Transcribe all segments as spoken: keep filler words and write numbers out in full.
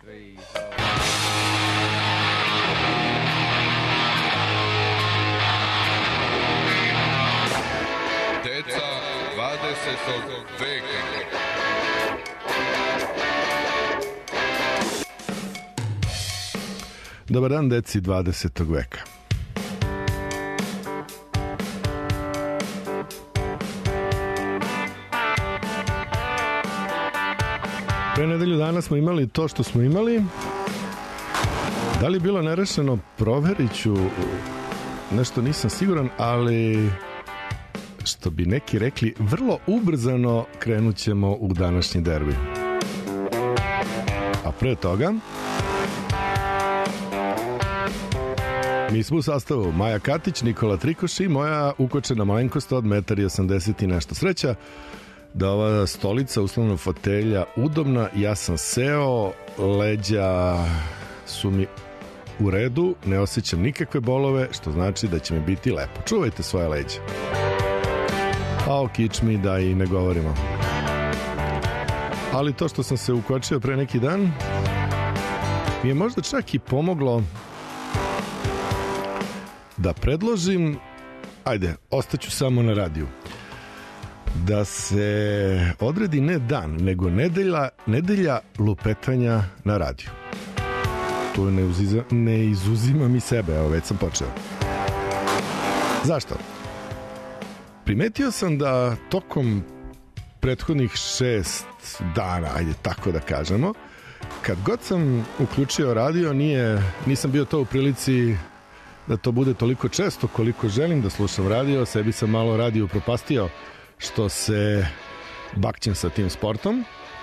Deca dvadesetog veka. Dobar dan, deci dvadesetog veka. Pre nedelju dana smo imali to što smo imali. Da li je bilo nerešeno, proverit ću. Nešto nisam siguran, ali što bi neki rekli, vrlo ubrzano krenut ćemo u današnji derbi. A pre toga mi smo u sastavu Maja Katić, Nikola Trikoš i moja ukočena malenkost od jedan osamdeset i nešto. Sreća da ova stolica, uslovno fotelja, udobna. Ja sam seo, leđa su mi u redu, ne osjećam nikakve bolove, što znači da će mi biti lepo. Čuvajte svoje leđa. A o kičmi da i ne govorimo. Ali to što sam se ukočio pre neki dan mi je možda čak i pomoglo da predložim, ajde, ostaću samo na radiju, da se odredi ne dan, nego nedelja, nedelja lupetanja na radiju. Tu ne, uziza, ne izuzimam i sebe, evo već sam počeo. Zašto? Primetio sam da tokom prethodnih šest dana, ajde tako da kažemo, kad god sam uključio radio, nije, nisam bio to u prilici da to bude toliko često koliko želim da slušam radio. Sebi sam malo radio propastio što se bakćem sa tim sportom.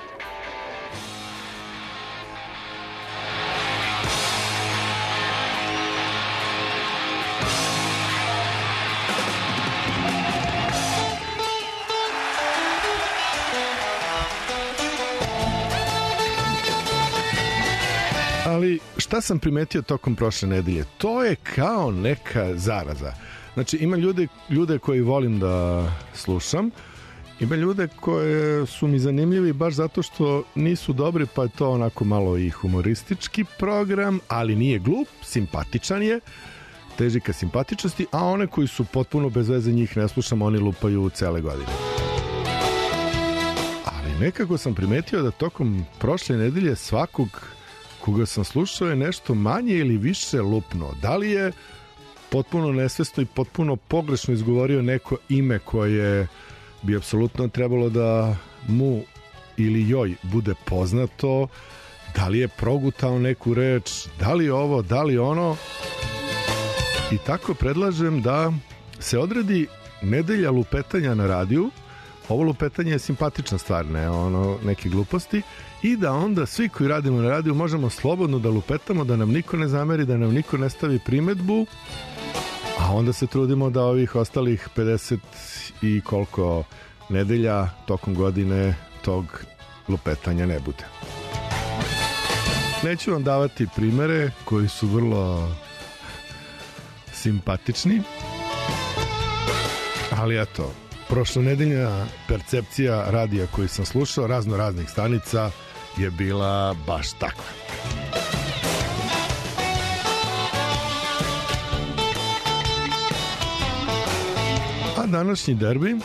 Ali šta sam primetio tokom prošle nedelje? To je kao neka zaraza. Znači, ima ljude, ljude koji volim da slušam, ima ljude koje su mi zanimljivi baš zato što nisu dobri, pa je to onako malo i humoristički program, ali nije glup, simpatičan je, teži ka simpatičnosti, a one koji su potpuno bez veze, njih ne slušam, oni lupaju cele godine. Ali nekako sam primetio da tokom prošle nedelje svakog koga sam slušao je nešto manje ili više lupno. Da li je potpuno nesvesno i potpuno pogrešno izgovorio neko ime koje bi apsolutno trebalo da mu ili joj bude poznato, da li je progutao neku reč, da li ovo, da li ono. I tako predlažem da se odredi nedelja lupetanja na radiju. Ovo lupetanje je simpatična stvar, ne ono neke gluposti, i da onda svi koji radimo na radiju možemo slobodno da lupetamo, da nam niko ne zameri, da nam niko ne stavi primedbu, a onda se trudimo da ovih ostalih pedeset i koliko nedelja tokom godine tog lupetanja ne bude. Neću vam davati primere koji su vrlo simpatični, ali eto, prošla nedelja percepcija radija koji sam slušao, razno raznih stanica, je bila baš takva. A današnji derbi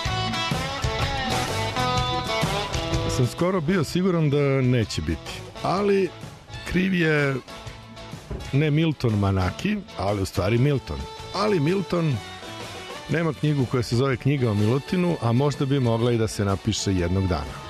sam skoro bio siguran da neće biti, ali kriv je ne Milton Manaki, ali u stvari Milton. Ali Milton nema knjigu koja se zove Knjiga o Milutinu, a možda bi mogla i da se napiše jednog dana.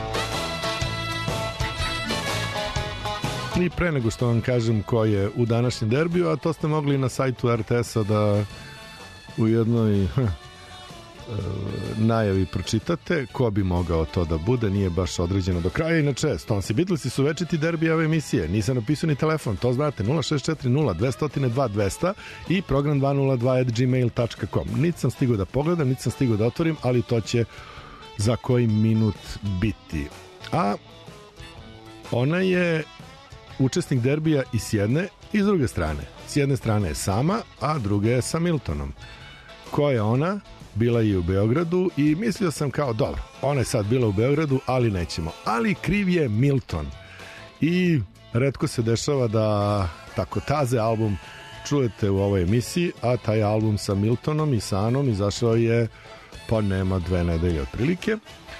I pre nego što vam kažem ko je u današnjem derbiju, a to ste mogli na sajtu er te esa da u jednoj hm, najavi pročitate ko bi mogao to da bude, nije baš određeno do kraja. Inače, Stones i Beatlesi su večiti derbi ove emisije, nisam napisao ni telefon, to znate, nula šest četiri nula dve zero dva dvesta i program dva nula dva at gmail dot com. Niti sam stigao da pogledam, niti sam stigao da otvorim, ali to će za koji minut biti. A ona je učesnik derbija i s jedne i s druge strane. S jedne strane je sama, a druge je sa Miltonom. Ko je ona? Bila je u Beogradu i mislio sam kao, dobro, ona je sad bila u Beogradu, ali nećemo. Ali kriv je Milton. i retko se dešava da tako taze album čujete u ovoj emisiji, a taj album sa Miltonom i sa Anom izašao je pa nema dve nedelje otprilike.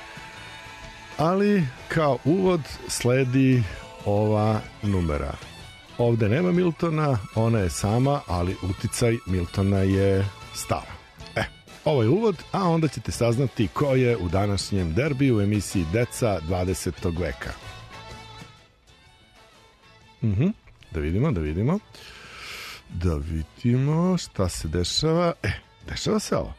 Ali kao uvod sledi ova numera. Ovde nema Miltona, ona je sama, ali uticaj Miltona je stava. E, ovo je uvod, a onda ćete saznati ko je u današnjem derbiju u emisiji Deca dvadesetog veka. Mhm, da vidimo, da vidimo. Da vidimo šta se dešava. E, dešava se ovo.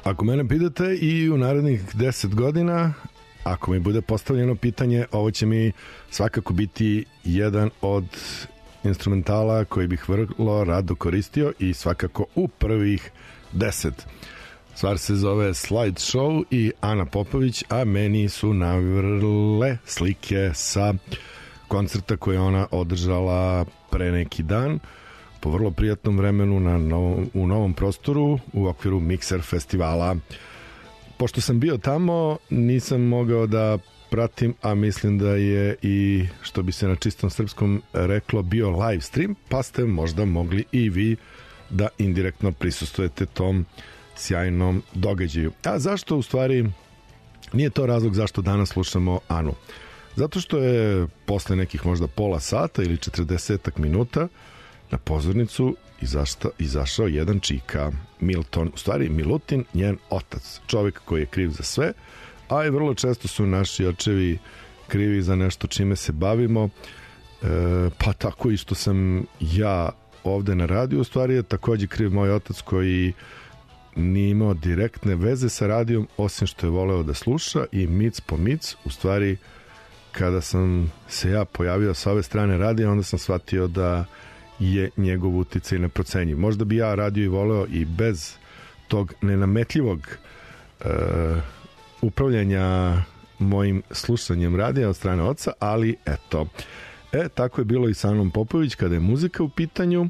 Ako mene pitate i u narednih deset godina, ako mi bude postavljeno pitanje, ovo će mi svakako biti jedan od instrumentala koji bih vrlo rado koristio i svakako u prvih deset. Stvar se zove Slide Show i Ana Popović, a meni su navrle slike sa koncerta koje ona održala pre neki dan po vrlo prijatnom vremenu na novom, u novom prostoru u okviru Mikser festivala. Pošto sam bio tamo, nisam mogao da pratim, a mislim da je i, što bi se na čistom srpskom reklo, bio live stream, pa ste možda mogli i vi da indirektno prisustujete tom sjajnom događaju. A zašto u stvari nije to razlog zašto danas slušamo Anu? Zato što je posle nekih možda pola sata ili četrdesetak minuta na pozornicu izašta, izašao jedan čika, Milton, u stvari Milutin, njen otac, čovjek koji je kriv za sve, a i vrlo često su naši očevi krivi za nešto čime se bavimo, e, pa tako i što sam ja ovde na radiju, u stvari je takođe kriv moj otac koji nije imao direktne veze sa radijom, osim što je voleo da sluša i mic po mic, u stvari kada sam se ja pojavio sa ove strane radija, onda sam shvatio da je njegov uticaj neprocenjiv. Možda bi ja radio i voleo i bez tog nenametljivog e, upravljanja mojim slušanjem radija od strane oca, ali eto. E, tako je bilo i sa Anom Popović kada je muzika u pitanju,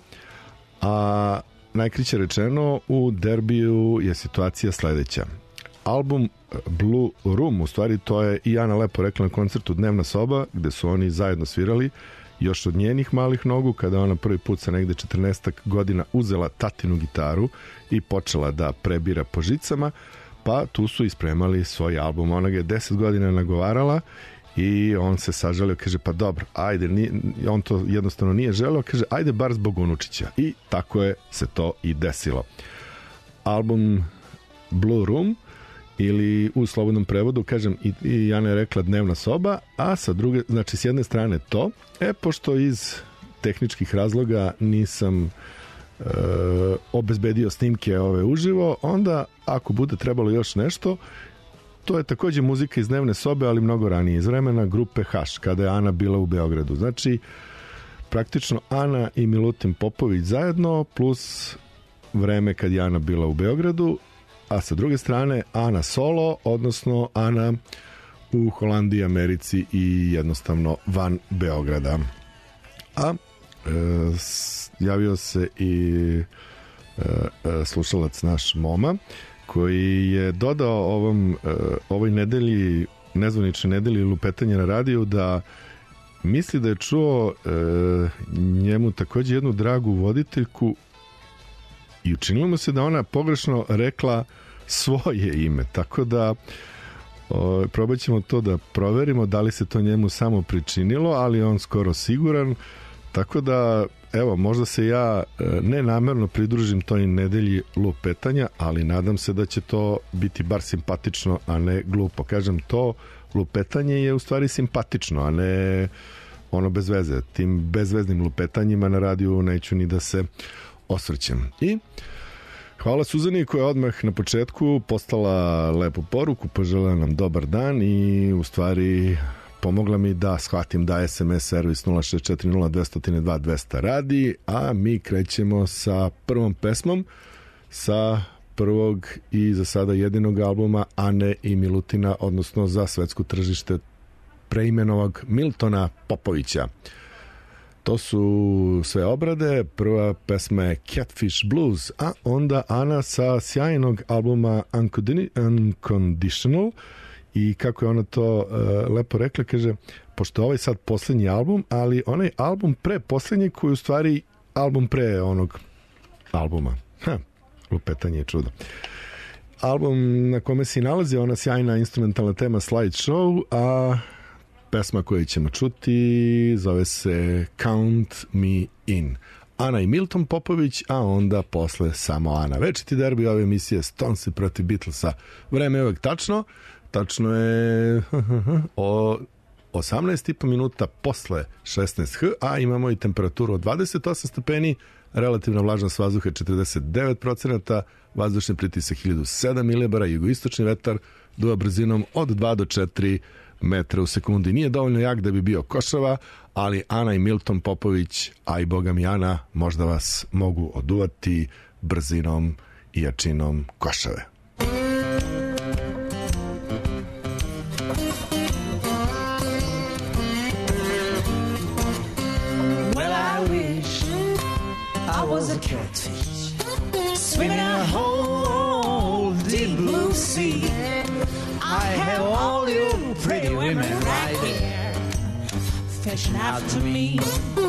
a najkraće rečeno u derbiju je situacija sledeća. Album Blue Room, u stvari to je i Ana lepo rekla na koncertu Dnevna soba, gde su oni zajedno svirali još od njenih malih nogu, kada ona prvi put sa negde četrnaestak godina uzela tatinu gitaru i počela da prebira po žicama, pa tu su ispremali svoj album. Ona ga je deset godina nagovarala i on se sažalio, kaže pa dobro, ajde, nije, on to jednostavno nije želeo, kaže ajde bar zbog unučića, i tako je se to i desilo. Album Blue Room, ili u slobodnom prevodu, kažem, i, i Jana je rekla Dnevna soba, a sa druge, znači s jedne strane to, e, pošto iz tehničkih razloga nisam e, obezbedio snimke ove uživo, onda ako bude trebalo još nešto, to je takođe muzika iz Dnevne sobe, ali mnogo ranije, iz vremena grupe Haš, kada je Ana bila u Beogradu. Znači, praktično Ana i Milutin Popović zajedno, plus vreme kad je Ana bila u Beogradu, a sa druge strane Ana solo, odnosno Ana u Holandiji, Americi i jednostavno van Beograda. A e, javio se i e, e, slušalac naš Moma, koji je dodao ovom, e, ovoj nedelji, nezvaničnoj nedelji lupetanja na radiju, da misli da je čuo e, njemu takođe jednu dragu voditeljku i učinilo mu se da ona pogrešno rekla svoje ime, tako da o, probat ćemo to da proverimo da li se to njemu samo pričinilo, ali on skoro siguran, tako da evo, možda se ja ne namerno pridružim toj nedelji lupetanja, ali nadam se da će to biti bar simpatično, a ne glupo. Kažem, to lupetanje je u stvari simpatično, a ne ono bez veze. Tim bezveznim lupetanjima na radiju neću ni da se osvrćem. I hvala Suzani koja je odmah na početku postala lepu poruku, poželjela nam dobar dan i u stvari pomogla mi da shvatim da es em es servis nula šest četiri nula dva zero dva dva zero zero radi, a mi krećemo sa prvom pesmom sa prvog i za sada jedinog albuma Ane i Milutina, odnosno za svetsko tržište preimenovog Miltona Popovića. To su sve obrade. Prva pesma je Catfish Blues, a onda Ana sa sjajnog albuma Unconditional, i kako je ona to uh, lepo rekla, kaže, pošto ovaj sad posljednji album, ali onaj album pre posljednji koji u stvari album pre onog albuma. Ha, lupetanje je čudo. Album na kome se nalazi ona sjajna instrumentalna tema Slide Show, a pesma koju ćemo čuti zove se Count Me In. Ana i Milton Popović, a onda posle samo Ana. Večiti derbi ove emisije Stonesi protiv Beatlesa. Vreme je uvek tačno. Tačno je o osamnaest i po minuta posle šesnaest h, a imamo i temperaturu od dvadeset osam stepeni, relativna vlažnost vazduha je četrdeset devet procenata, vazdušni pritisak hiljadu sedam milibara, jugoistočni vetar duva brzinom od dva do četiri metra u sekundi. Nije dovoljno jak da bi bio košava, ali Ana i Milton Popović, a i boga mi Ana, možda vas mogu oduvati brzinom i jačinom košave. Well, I wish I was a catfish swimming in a whole deep blue sea. I have all you pretty women right here fishing after me.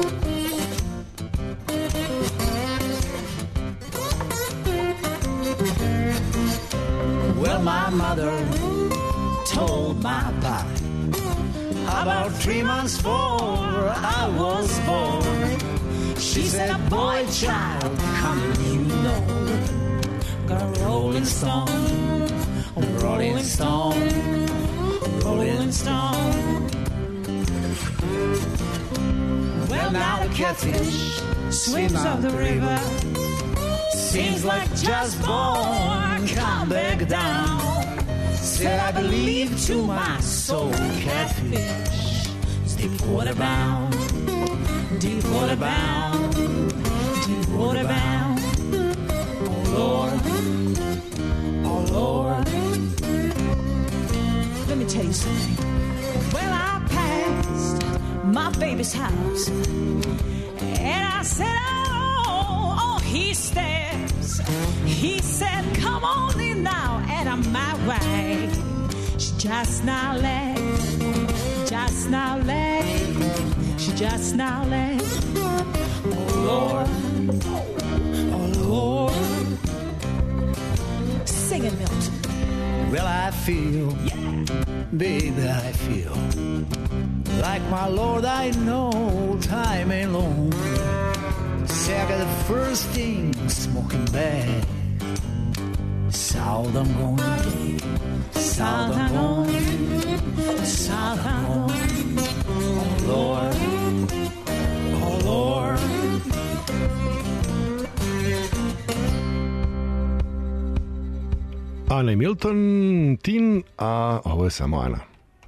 Well, my mother told my body about three months before I was born. She said, a boy child coming, you know, got a rolling stone, a rolling stone, rolling stone. Well, now the catfish swims up the river, seems like just born, come back down. Said I believe to my soul, catfish is deep water bound, deep water bound, deep water bound. Oh Lord, oh Lord. Let me tell you something. Well, I passed my baby's house and I said, oh, oh, he stares. He said, come on in now, and I'm my way. She just now left, just now left, she just now left. Oh Lord, oh Lord. Sing it, Milton. Well, I feel, yeah, baby, I feel like my Lord, I know time ain't long. Say I got the first thing smoking bad. South I'm going, south I'm going, south I'm going. Oh Lord, oh Lord. Ana i Milton, Tin, a ovo je samo Ana.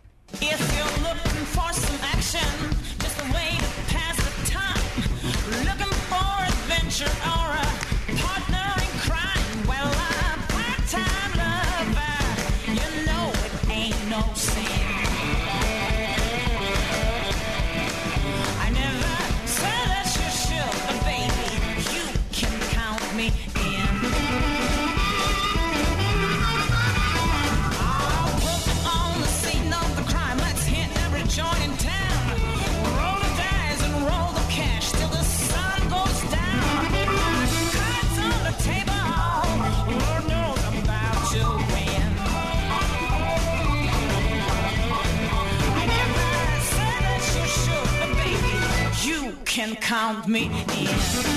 Can count me in.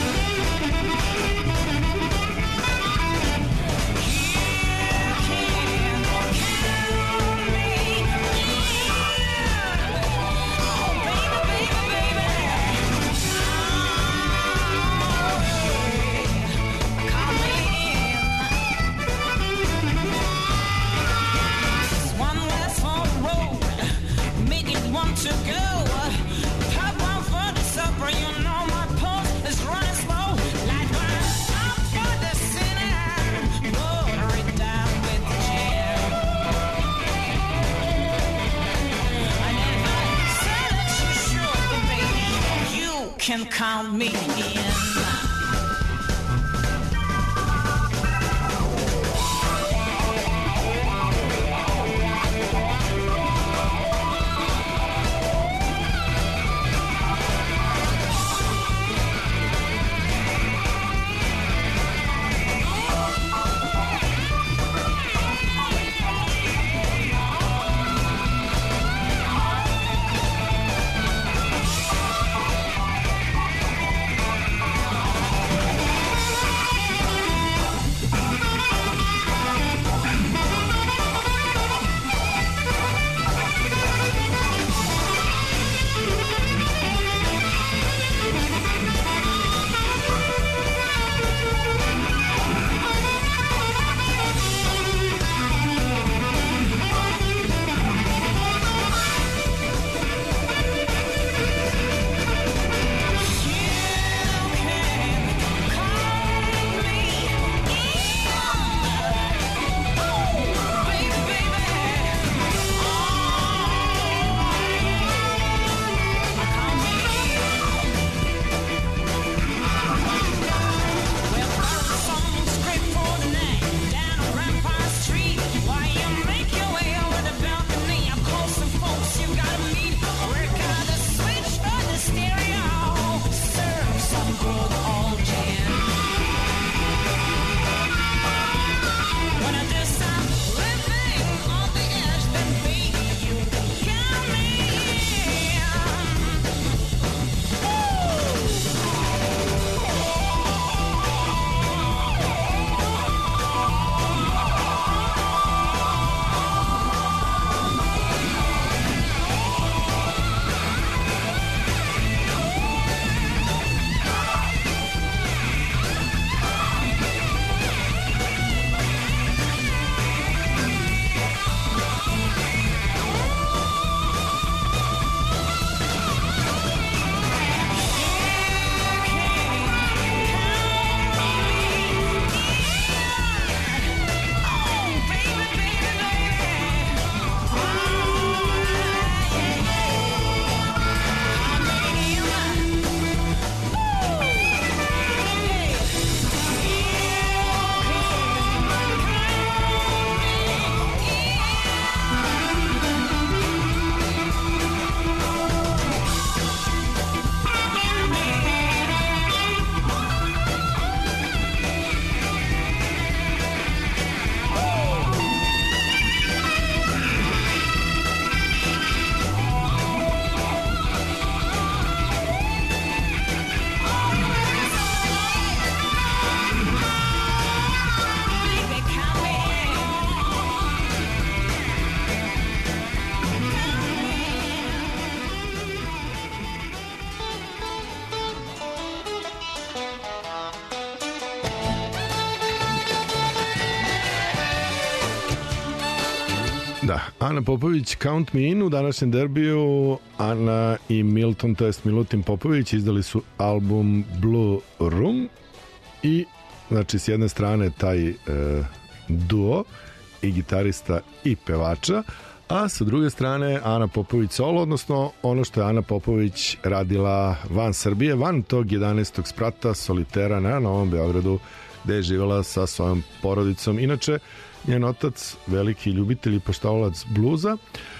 Can count me in. Da, Ana Popović, Count Me In. U današnjem derbiju Ana i Milton, to jest Milutin Popović, izdali su album Blue Room i znači s jedne strane taj e, duo i gitarista i pevača, a sa druge strane Ana Popović solo, odnosno ono što je Ana Popović radila van Srbije, van tog jedanaestog sprata solitera na Novom Beogradu, gde je živjela sa svojom porodicom. Inače, njen otac, veliki ljubitelj i poštovalac bluza,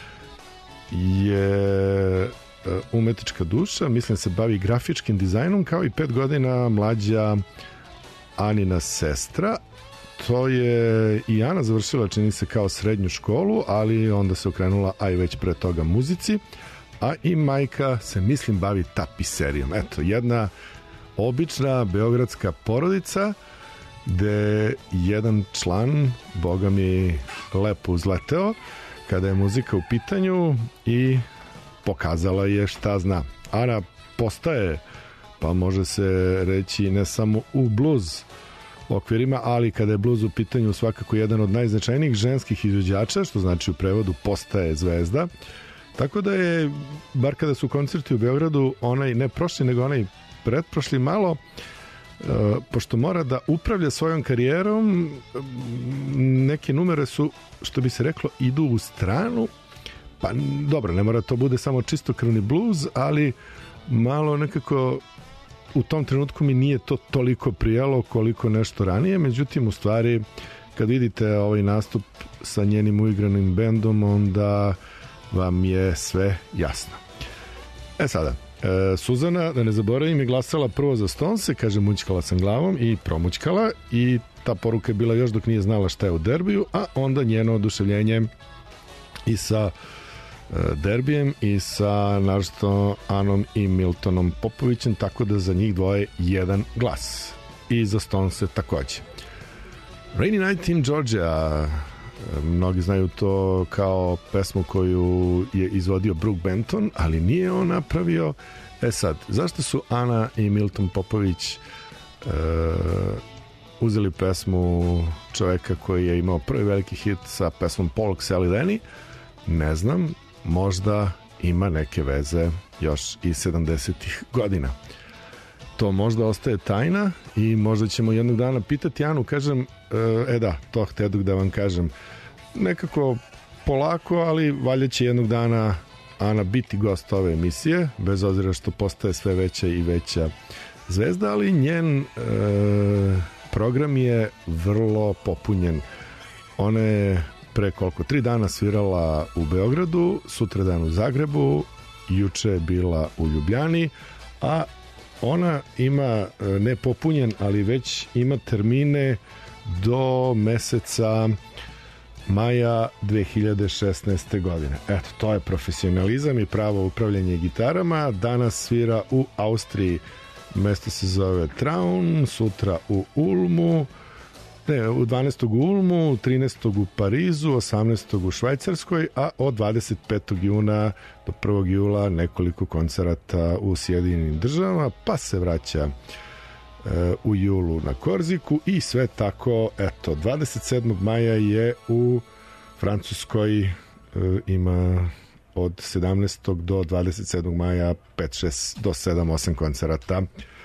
je umetnička duša, mislim se bavi grafičkim dizajnom, kao i pet godina mlađa Anina sestra. To je i Ana završila, čini se, kao srednju školu, ali onda se okrenula, a i već pre toga, muzici, a i majka se, mislim, bavi tapiserijom. Eto, jedna obična beogradska porodica gde jedan član, boga mi, lepo uzleteo kada je muzika u pitanju i pokazala je šta zna. Ana postaje, pa može se reći, ne samo u blues okvirima, ali kada je blues u pitanju svakako jedan od najznačajnijih ženskih izvođača, što znači u prevodu postaje zvezda. Tako da je, bar kada su koncerti u Beogradu, onaj, ne prošli, nego onaj pretprošli malo, Uh, pošto mora da upravlja svojom karijerom, neke numere su, što bi se reklo, idu u stranu, pa dobro, ne mora to bude samo čistokrvni blues, ali malo nekako u tom trenutku mi nije to toliko prijalo koliko nešto ranije. Međutim, u stvari, kad vidite ovaj nastup sa njenim uigranim bendom, onda vam je sve jasno. E sada, E, Suzana, da ne zaboravim, je glasala prvo za Stonese, kaže mućkala sam glavom i promućkala, i ta poruka je bila još dok nije znala šta je u derbiju, a onda njeno oduševljenje i sa e, derbijem i sa našto Anom i Miltonom Popovićem, tako da za njih dvoje jedan glas. I za Stonese takođe. Rainy Night in Georgia, mnogi znaju to kao pesmu koju je izvodio Brook Benton, ali nije on napravio. E sad, zašto su Ana i Milton Popović e, uzeli pesmu čoveka koji je imao prvi veliki hit sa pesmom Polk Sally Denny? Ne znam, možda ima neke veze još iz sedamdesetih godina. To možda ostaje tajna i možda ćemo jednog dana pitati Anu. Kažem, e da, to hteduk da vam kažem, nekako polako, ali valjda će jednog dana Ana biti gost ove emisije, bez obzira što postaje sve veća i veća zvezda, ali njen e, program je vrlo popunjen. Ona je pre koliko, tri dana svirala u Beogradu, sutradan u Zagrebu, juče je bila u Ljubljani, a ona ima nepopunjen, ali već ima termine do meseca maja dve hiljade šesnaeste. godine. Eto, to je profesionalizam i pravo upravljanje gitarama. Danas svira u Austriji, mesto se zove Traun, sutra u Ulmu, ne, u dvanaestog u Ulmu, trinaestog u Parizu, osamnaestog u Švajcarskoj, a od dvadeset petog juna do prvog jula nekoliko koncerata u Sjedinjenim državama, pa se vraća e, u julu na Korziku i sve tako, eto, dvadeset sedmog maja je u Francuskoj, e, ima od sedamnaestog do dvadeset sedmog maja pet, šest do sedam, osam koncerata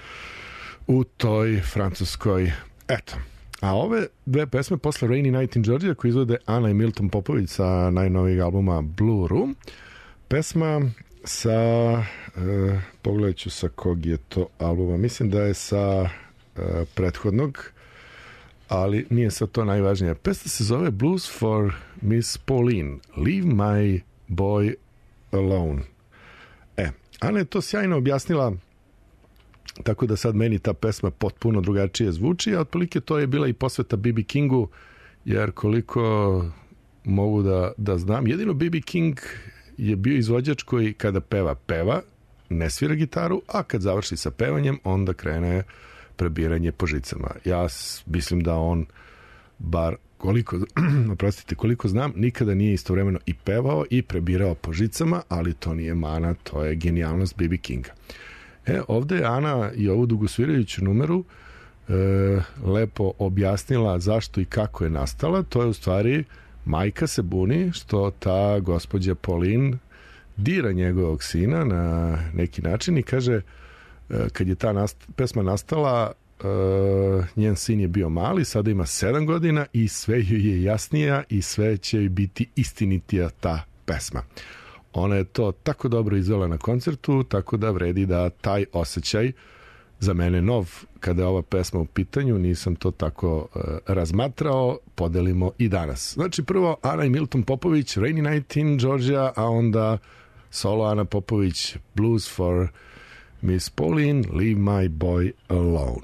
u toj Francuskoj. Eto. A ove dve pesme posle Rainy Night in Georgia, koje izvode Ana i Milton Popović sa najnovijeg albuma Blue Room, pesma sa e, pogledat ću sa kog je to albuma, mislim da je sa e, prethodnog, ali nije sad to najvažnije. Pesma se zove Blues for Miss Pauline, Leave My Boy Alone. E, Ana je to sjajno objasnila, tako da sad meni ta pesma potpuno drugačije zvuči, a otprilike to je bila i posveta B B Kingu, jer koliko mogu da, da znam, jedino B B King je bio izvođač koji kada peva, peva, ne svira gitaru, a kad završi sa pevanjem, onda krene prebiranje po žicama. Ja mislim da on, bar koliko, oprostite, koliko znam, nikada nije istovremeno i pevao i prebirao po žicama, ali to nije mana, to je genijalnost B B Kinga. E, ovde je Ana i ovu dugosvirajuću numeru e, lepo objasnila zašto i kako je nastala. To je u stvari majka se buni što ta gospođa Pauline dira njegovog sina na neki način i kaže, kad je ta nast- pesma nastala, Uh, njen sin je bio mali, sada ima sedam godina i sve joj je jasnija i sve će joj biti istinitija ta pesma. Ona je to tako dobro izvela na koncertu, tako da vredi da taj osjećaj, za mene nov, kada je ova pesma u pitanju, nisam to tako uh, razmatrao, podelimo i danas. Znači prvo Ana i Milton Popović, Rainy Night in Georgia, a onda solo Ana Popović, Blues for Miss Pauline, Leave My Boy Alone.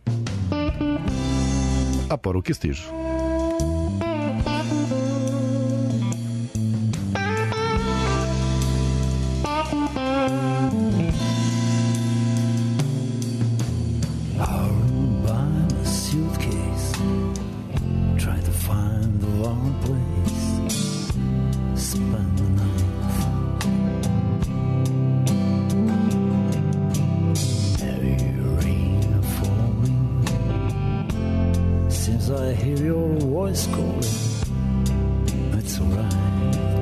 A poruke stižu. I hear your voice calling, it's alright.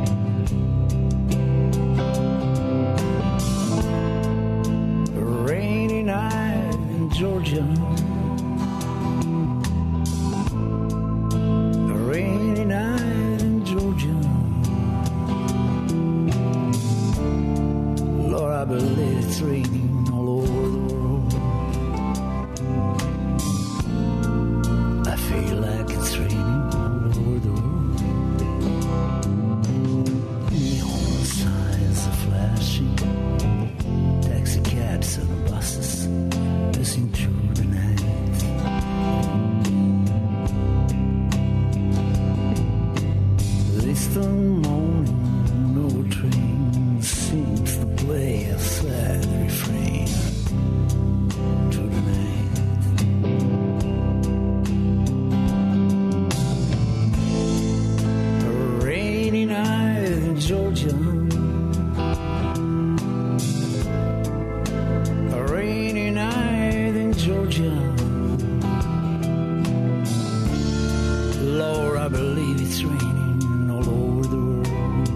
A rainy night in Georgia, a rainy night in Georgia. Lord, I believe it's raining all over the world. Feel like it's raining all over the world. Neon signs are flashing, taxi cabs and buses passing through the night. Distant morning, no train seems to play a sad refrain through the night. Georgia, a rainy night in Georgia. Lord, I believe it's raining all over the world.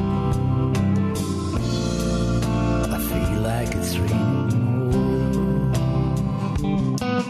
I feel like it's raining all over the world.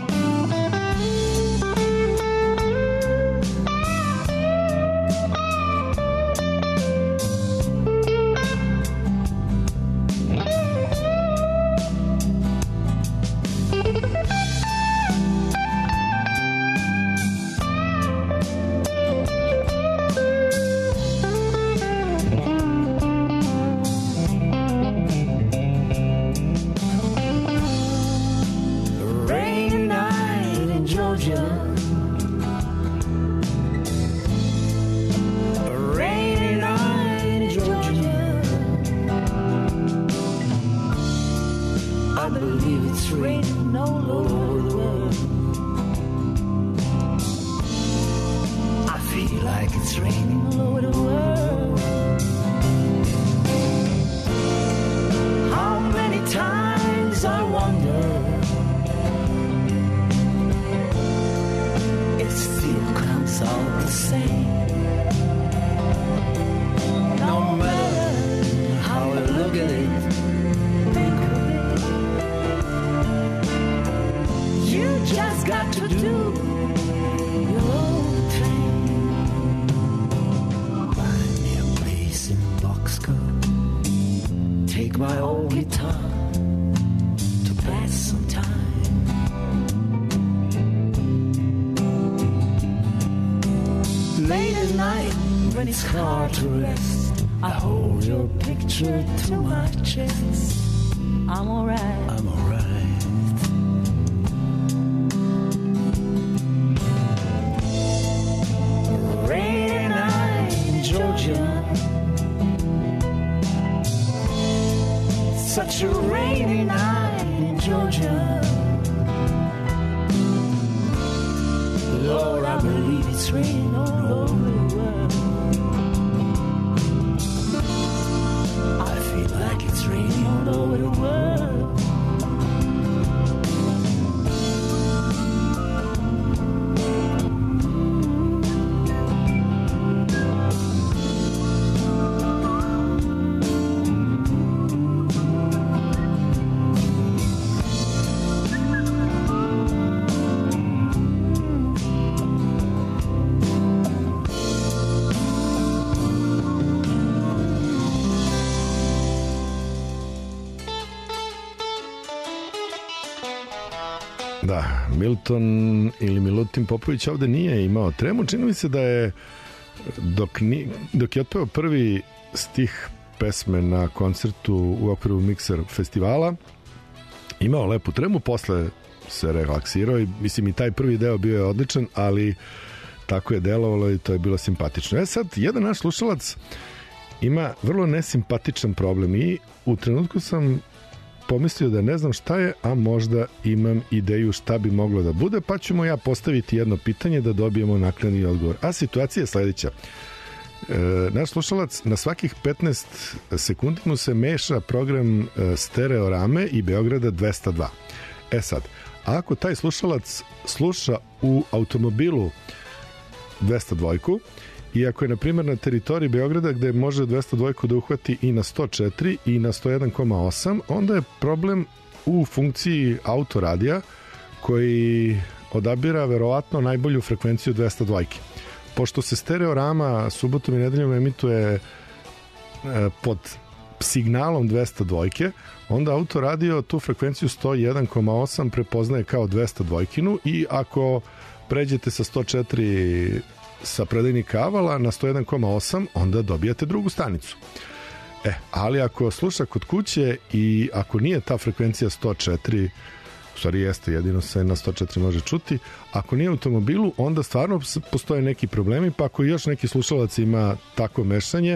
Such a rainy night in Georgia. Lord, I believe it's raining all over the world. I feel like it's raining all over the world. Da, Milton ili Milutin Popović ovde nije imao tremu. Čini mi se da je dok, ni, dok je otpeo prvi stih pesme na koncertu u okviru Mikser festivala imao lepu tremu, posle se relaksirao i mislim i taj prvi deo bio je odličan, ali tako je delovalo i to je bilo simpatično. E sad, jedan naš slušalac ima vrlo nesimpatičan problem i u trenutku sam pomislio da ne znam šta je, a možda imam ideju šta bi moglo da bude, pa ću mu ja postaviti jedno pitanje da dobijemo naknadni odgovor. A situacija je sledeća. E, naš slušalac na svakih petnaest sekundi mu se meša program Stereorame i Beograda dvesta dva. E sad, ako taj slušalac sluša u automobilu dvesta dva i ako je na primjer na teritoriji Beograda gde može dvesta dva da uhvati i na sto četiri i na sto jedan zarez osam, onda je problem u funkciji autoradija koji odabira verovatno najbolju frekvenciju dvesta dva. Pošto se Stereorama subotom i nedeljom emituje pod signalom dvesta dva, onda autoradio tu frekvenciju sto jedan zarez osam prepoznaje kao dvesta dva i ako pređete sa sto četiri sa predajnika Avala na sto jedan zarez osam, onda dobijate drugu stanicu. E, ali ako sluša kod kuće i ako nije ta frekvencija sto četiri, u stvari jeste, jedino se na sto četiri može čuti, ako nije u automobilu, onda stvarno postoje neki problemi, pa ako još neki slušalac ima takvo mešanje,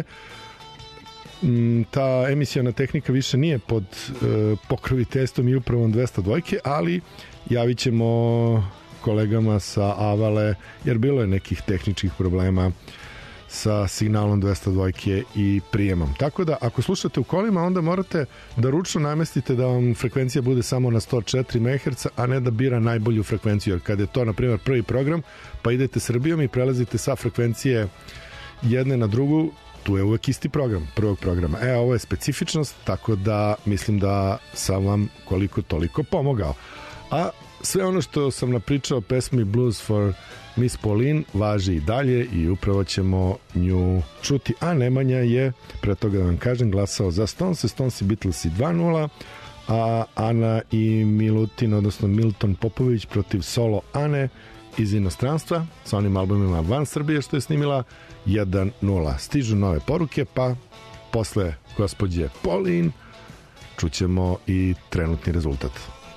ta emisiona tehnika više nije pod e, pokroviteljstvom i upravom dvesta dva, ali javit ćemo kolegama sa Avale, jer bilo je nekih tehničkih problema sa signalom dvesta dva i prijemom. Tako da, ako slušate u kolima, onda morate da ručno namestite da vam frekvencija bude samo na sto četiri megaherca, a ne da bira najbolju frekvenciju, jer kada je to, na primjer, prvi program, pa idete Srbijom i prelazite sa frekvencije jedne na drugu, tu je uvek isti program, prvog programa. E, ovo je specifičnost, tako da mislim da sam vam koliko toliko pomogao. A sve ono što sam napričao o pesmi Blues for Miss Pauline važi i dalje i upravo ćemo nju čuti. A Nemanja je, pre toga da vam kažem, glasao za Stones, Stones i Beatlesi dva nula, a Ana i Milutin, odnosno Milton Popović protiv solo Ane iz inostranstva sa onim albumima van Srbije što je snimila jedan nula. Stižu nove poruke, pa posle gospođe Pauline čućemo i trenutni rezultat.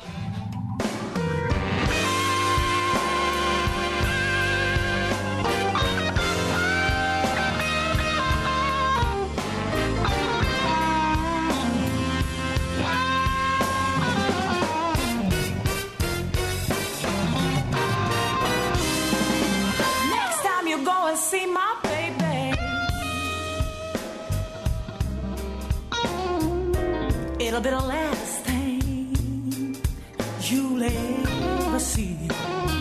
It'll be the last thing you'll ever see.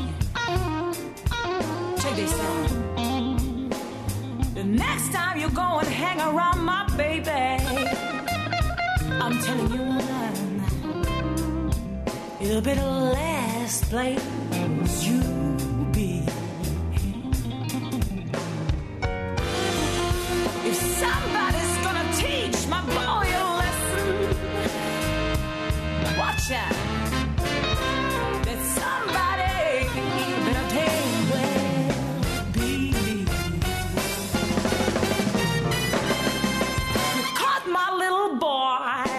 Check this out. The next time you go and hang around my baby, I'm telling you one, it'll be the last place you'll be. If somebody's gonna teach my boy a watch out, that somebody better take well be. You caught my little boy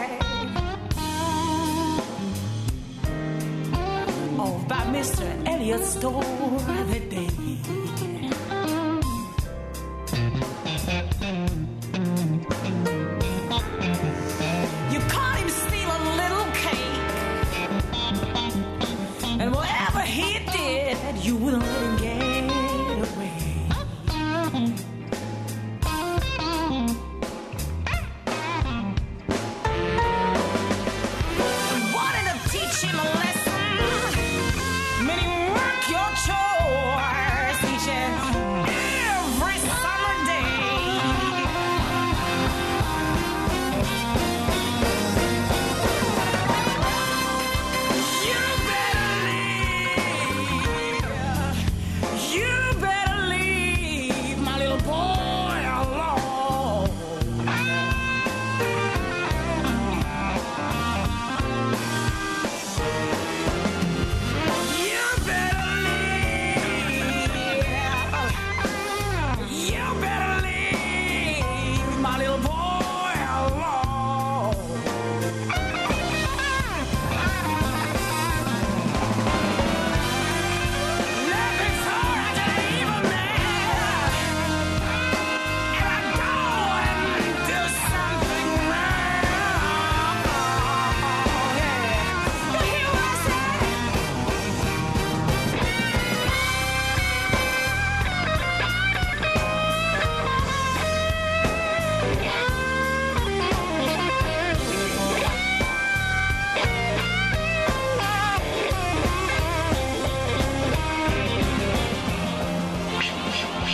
off by Mister Elliot's store that day. You caught him steal a little cake, and whatever he did, you wouldn't let him get away. You wanted to teach him a lesson, made him work your chores.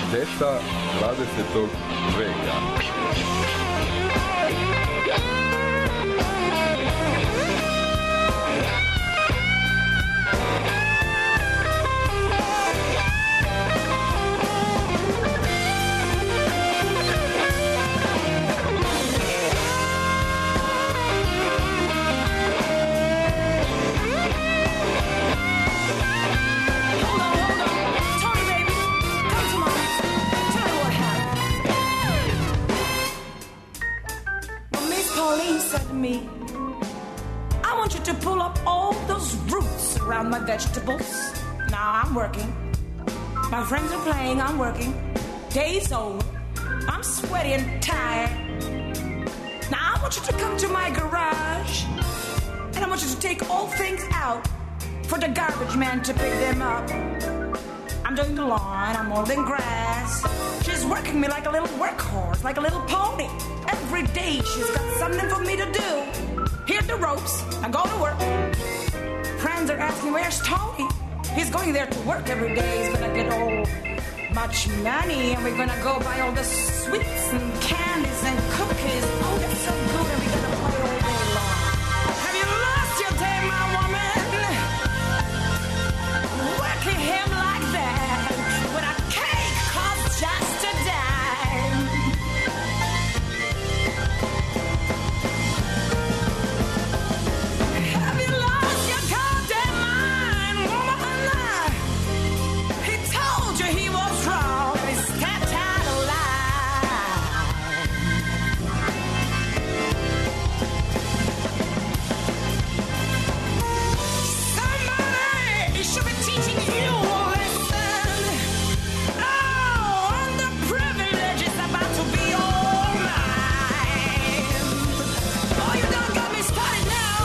Deca dvadesetog veka. Me. I want you to pull up all those roots around my vegetables. Now I'm working. My friends are playing, I'm working. Day's over. I'm sweaty and tired. Now I want you to come to my garage. And I want you to take all things out for the garbage man to pick them up. I'm doing the lawn, I'm mowing grass. She's working me like a little workhorse, like a little pony. Every day she's got something for me to do. Here are the ropes, I go to work. Friends are asking, where's Tony? He's going there to work every day. He's gonna get all much money, and we're gonna go buy all the sweets and candies and cookies. Oh, that's so good, and we're gonna play all day long. Have you lost your day, my woman? Working him like that when a cake costs just a dime. Have you lost your goddamn mind, woman? He told you he was wrong, and he stepped out of line. Somebody should be teaching you a lesson. Oh, and the privilege is about to be all mine. Oh, you done got me started now.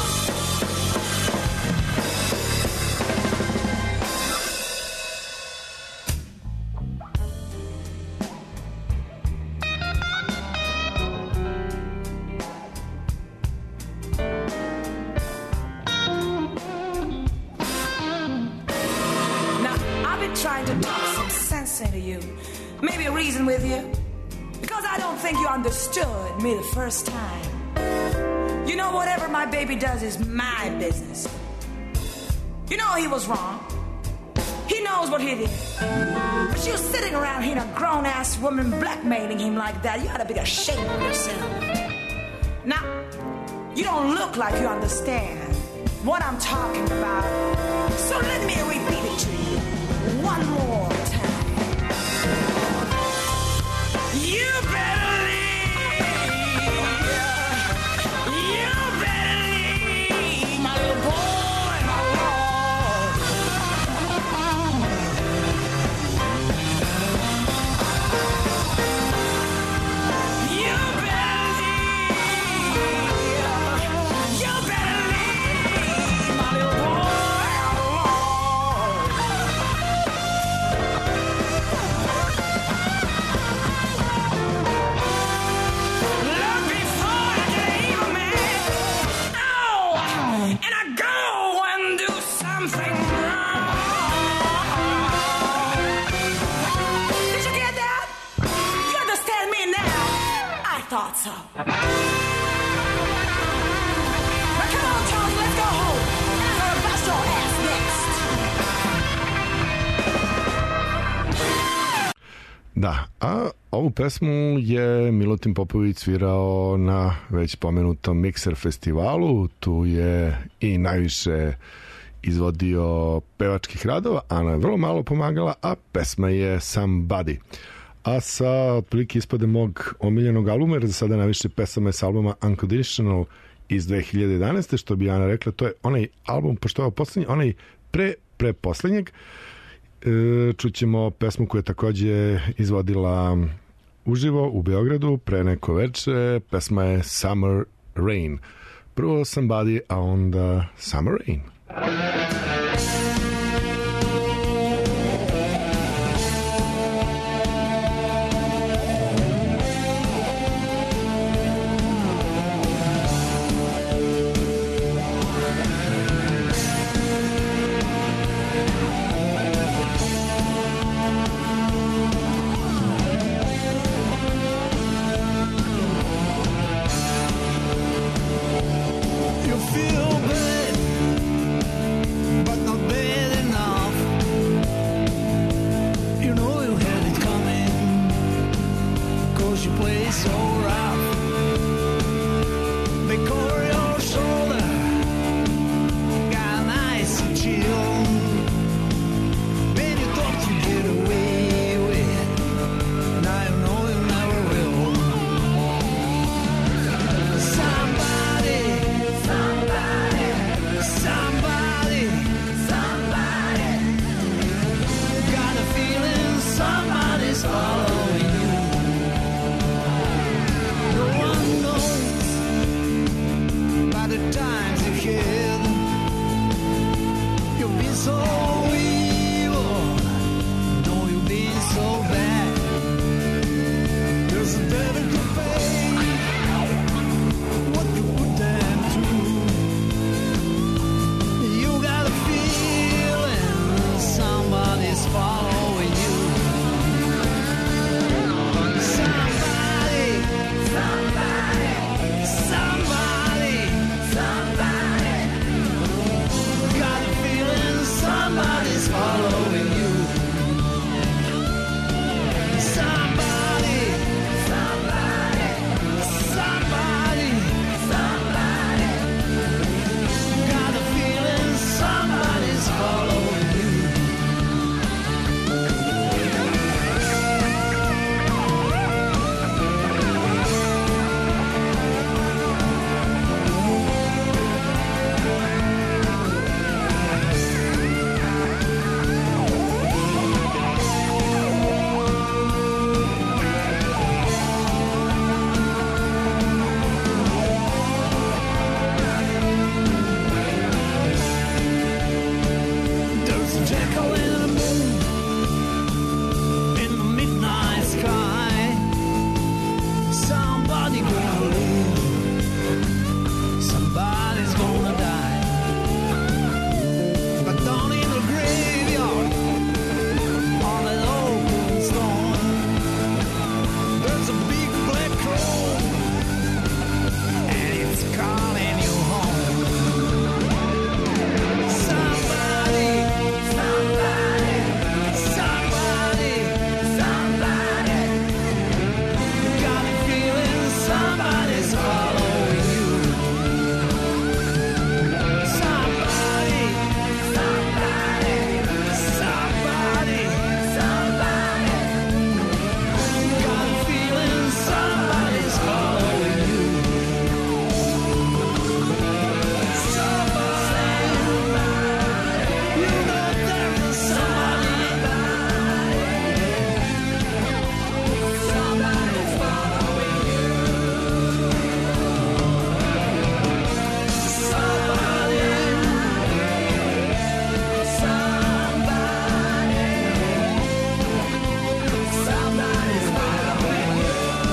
Now, I've been trying to talk some sense into you. Maybe reason with you. Because I don't think you understood me the first time. You know, whatever my baby does is my business. You know he was wrong. He knows what he did. But you sitting around here, a grown-ass woman blackmailing him like that, you ought to be ashamed of yourself. Now, you don't look like you understand what I'm talking about. So let me repeat it to you one more time. You better leave. You better leave, my little boy, my lord. You better leave. You better leave, my little boy, my lord. Look before I get even mad. Oh, and I go and do something wrong. Did you get that? You understand me now? I thought so. Now come on, Charles, let's go home. And I'm gonna bust your ass next. Da, a ovu pesmu je Milutin Popović svirao na već pomenutom Mikser festivalu. Tu je i najviše izvodio pevačkih radova, Ana je vrlo malo pomagala, a pesma je Somebody. A sa otprilike ispade mog omiljenog albuma, jer za sada najviše pesama je s albuma Unconditional iz dve hiljade jedanaeste. Što bi Ana rekla, to je onaj album, pošto je ovo poslednji, onaj pre, pre poslednjeg. E, čućemo pesmu koju je takođe izvodila uživo u Beogradu pre neko veče. Pesma je Summer Rain. Prvo Somebody, a onda Summer Rain. be so rough. They cover your shoulder, got an icy chill. When you thought you get away with, now you know you never will. Somebody, somebody, somebody, somebody. Got a feeling somebody's following you. No one knows about the times ahead. You'll be so evil, no, you'll be so bad. There's a devil to pay what you put them through. You got a feeling somebody's following you. Somebody, somebody, somebody, somebody. Got a feeling somebody's following you. Somebody, somebody, somebody, somebody. Got a feeling somebody's following you. There's a jackal in the moon, in the midnight sky. Somebody gonna live, somebody's gonna die. But down in the graveyard, on an open stone, there's a big black crow, and it's calling you home. Somebody, somebody, somebody, somebody. Got a feeling somebody's following you. Somebody, somebody, somebody, somebody. Got a feeling somebody's following you. Somebody, you know there's somebody. Somebody's following you. Somebody, somebody, somebody's following you.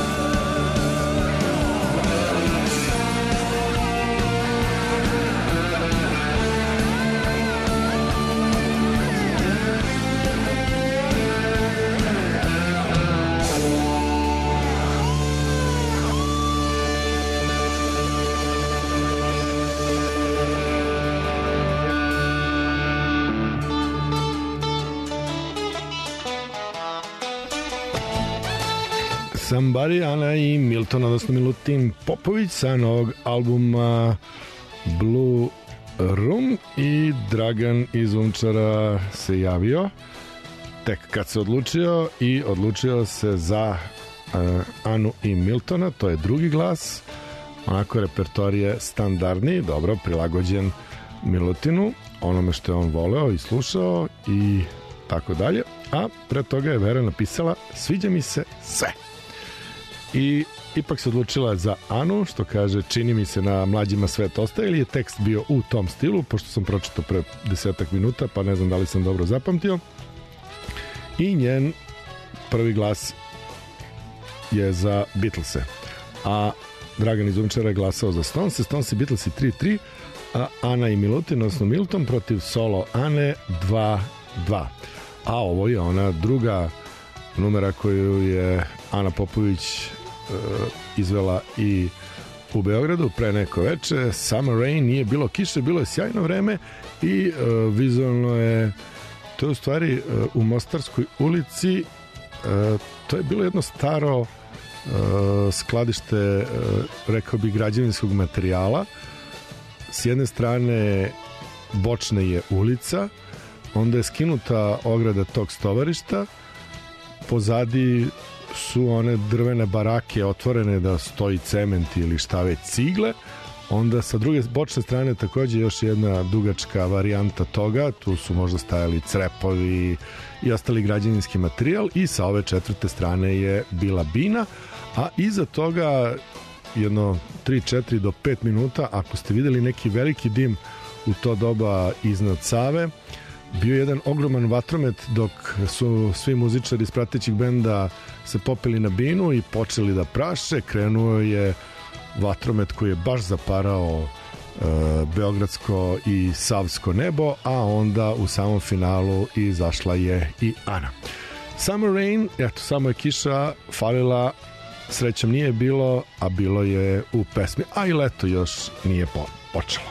Somebody, Ana i Milton, odnosno Milutin Popović sa novog albuma Blue Room, i Dragan iz Umčara se javio tek kad se odlučio i odlučio se za uh, Anu i Miltona, to je drugi glas, onako repertoar je standardni, dobro prilagođen Milutinu, onome što je on voleo i slušao i tako dalje, a pre toga je Vera napisala sviđa mi se sve. I ipak se odlučila za Anu, što kaže čini mi se na mlađima svet ostaje, ili je tekst bio u tom stilu, pošto sam pročitao pre desetak minuta, pa ne znam da li sam dobro zapamtio. I njen prvi glas je za Beatlese, a Dragan iz Umčara je glasao za Stonese. Stonese i Beatlesi tri tri, a Ana i Milutin, odnosno Milton, protiv solo Ane dva dva. A ovo je ona druga numera koju je Ana Popović uh, izvela i u Beogradu pre neko veče. Summer Rain, nije bilo kiše, bilo je sjajno vreme i uh, vizualno je to je u stvari uh, u Mostarskoj ulici. Uh, to je bilo jedno staro skladište, rekao bi, građevinskog materijala. S jedne strane bočne je ulica, onda je skinuta ograda tog stovarišta, pozadi su one drvene barake otvorene da stoji cement ili šta već, cigle, onda sa druge bočne strane takođe još jedna dugačka varijanta toga, tu su možda stajali crepovi i ostali građevinski materijal, i sa ove četvrte strane je bila bina, a iza toga jedno tri četiri do pet minuta, ako ste videli neki veliki dim u to doba iznad Save, bio je jedan ogroman vatromet dok su svi muzičari iz pratećih benda se popeli na binu i počeli da praše. Krenuo je vatromet koji je baš zaparao e, beogradsko i savsko nebo, a onda u samom finalu izašla je i Ana. Summer Rain, eto, samo je kiša falila, srećom nije bilo, a bilo je u pesmi, a i leto još nije po počelo.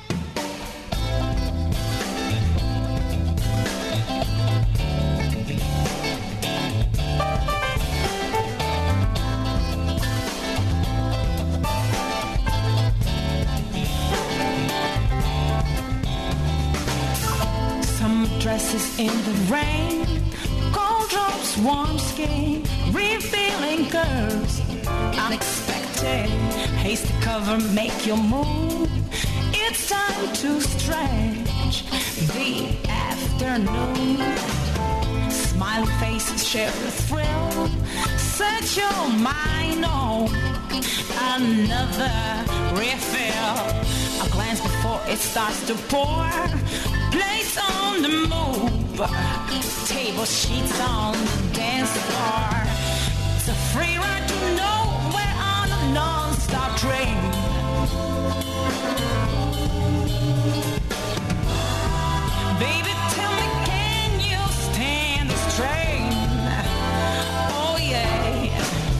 Dresses in the rain, cold drops, warm skin, revealing curves, unexpected, hasty cover, make your move. It's time to stretch the afternoon. Smiling faces share the thrill, set your mind on another refill. A glance before it starts to pour, plates on the move, table sheets on the dance floor. It's a free ride to nowhere on a non-stop train. Baby, tell me, can you stand this train? Oh yeah.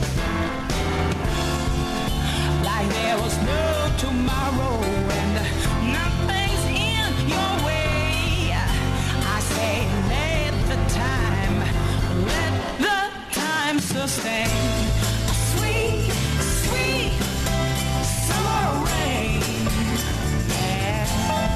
Like there was no tomorrow and nothing's in your way. I say let the time, let the time sustain. A sweet, sweet summer rain. Yeah.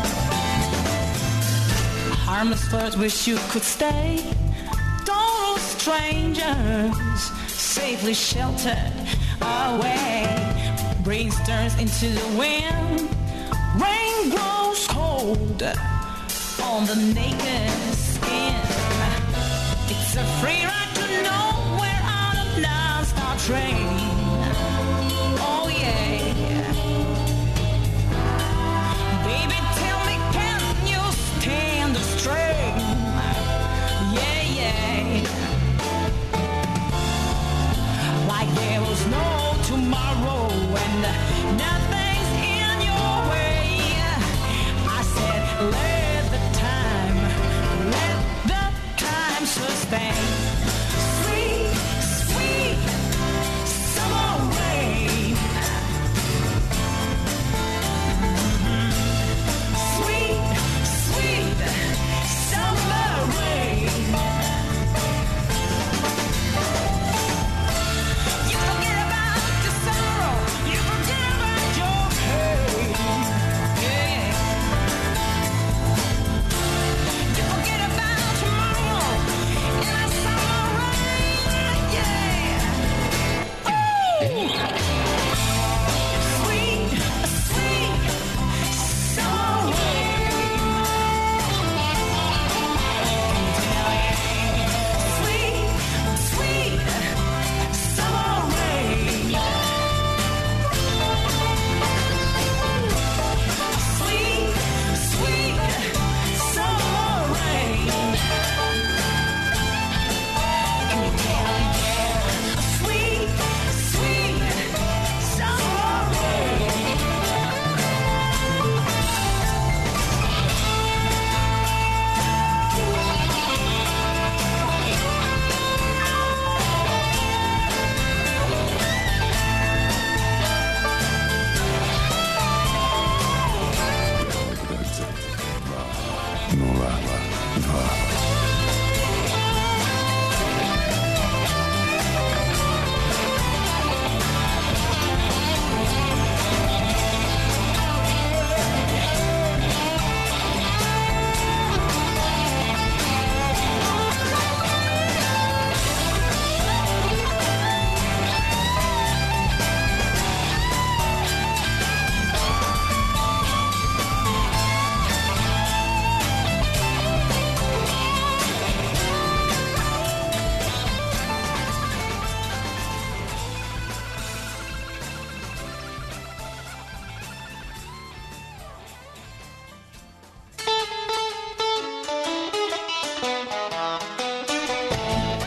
Harmless birds wish you could stay. Total strangers, safely sheltered away. Breeze turns into the wind. Rain grows cold on the naked skin. It's a free ride to nowhere on a non-stop train. Oh yeah. Baby, tell me, can you stand the strain? Yeah, yeah. Like there was no tomorrow and nothing's in your way. I said let the time, let the time sustain. Sweet, sweet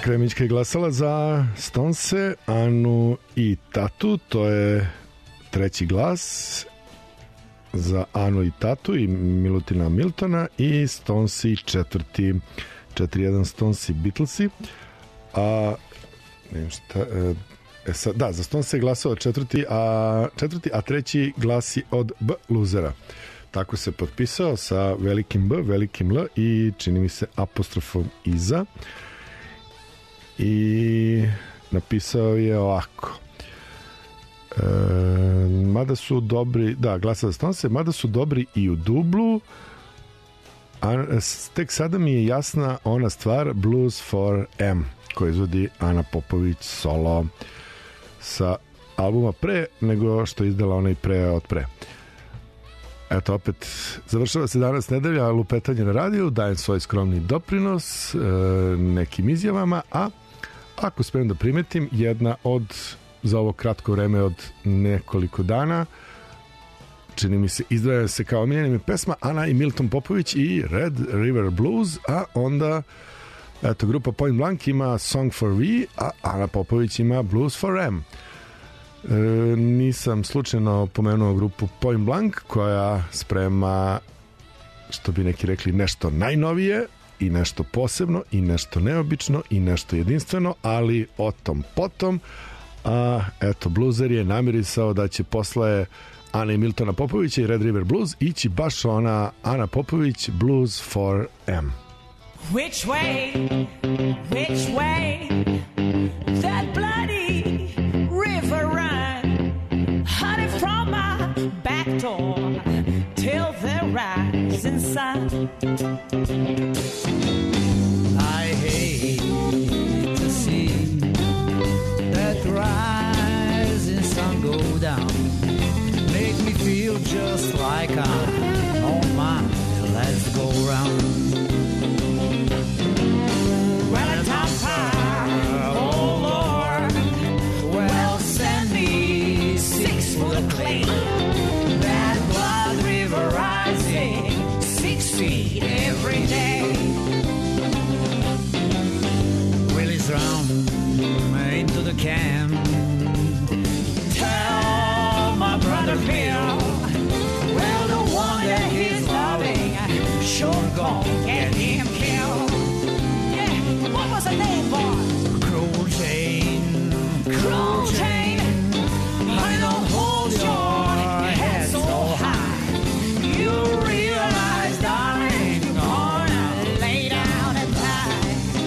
Kremićka je glasala za Stonese, Anu i Tatu. To je treći glas za Anu i Tatu i Milutina Miltona, i Stonesi četvrti. četiri jedan Stonesi Beatlesi. A ne znam šta... E, sad, da, za Stonese je glasao četvrti, a, četvrti, a treći glas je od B Luzera. Tako se potpisao sa velikim B, velikim L i čini mi se apostrofom iza. I napisao je ovako. E, mada su dobri, da, glasa za Stonese, mada su dobri i u dublu, a tek sada mi je jasna ona stvar Blues for M, koju izvodi Ana Popović solo sa albuma pre nego što je izdala onaj pre od pre. Eto, opet završava se danas nedelja lupetanje na radiju, dajem svoj skromni doprinos e, nekim izjavama, a ako smijem da primetim, jedna od, za ovo kratko vreme od nekoliko dana, čini mi se, izdvaja se kao omiljena pesma Ana i Milton Popović i Red River Blues, a onda eto, grupa Point Blank ima Song for V, a Ana Popović ima Blues for M. E, nisam slučajno pomenuo grupu Point Blank, koja sprema, što bi neki rekli, nešto najnovije i nešto posebno i nešto neobično i nešto jedinstveno, ali o tom potom. A eto, bluzer je namirisao da će posle Ana i Miltona Popovića i Red River Blues ići baš ona Ana Popović Blues for M. Which way, which way, that bloody river run, honey from my back door till the rising sun. I hate to see that rising sun go down. Make me feel just like I'm on my last go round. Well, it's on fire, oh Lord. Well, send me six foot of clay. That blood river rising six feet every day. Willie's round into the camp. Tell my brother Bill, well, the one that he's loving sure gonna get him killed. Yeah, what was the name, boy? Cruel Jane, Cruel Jane. Honey, don't hold your head so high. You realize, darling, you're gonna lay down and die.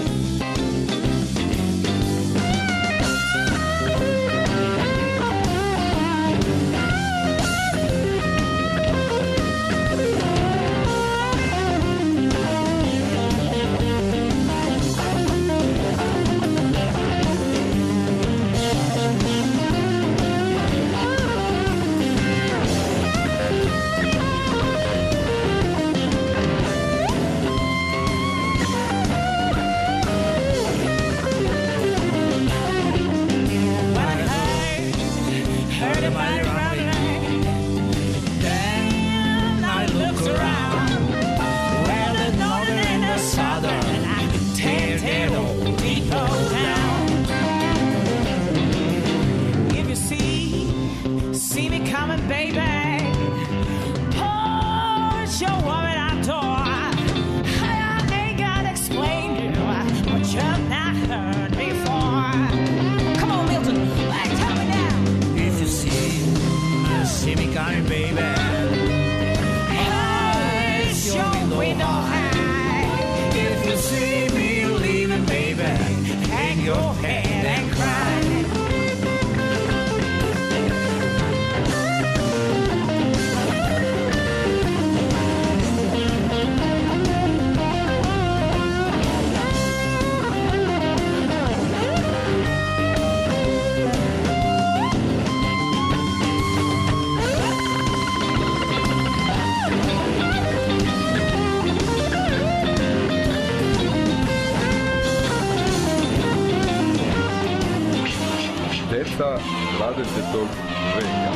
dvadesetog veka.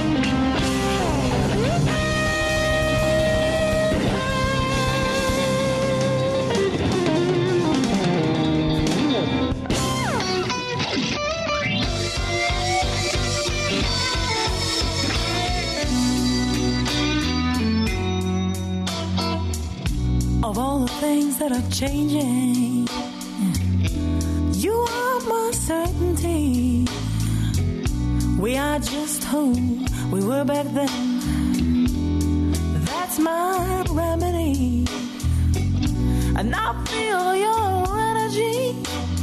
that are changing. You are my certainty. We are just who we were back then. That's my remedy. And I feel your energy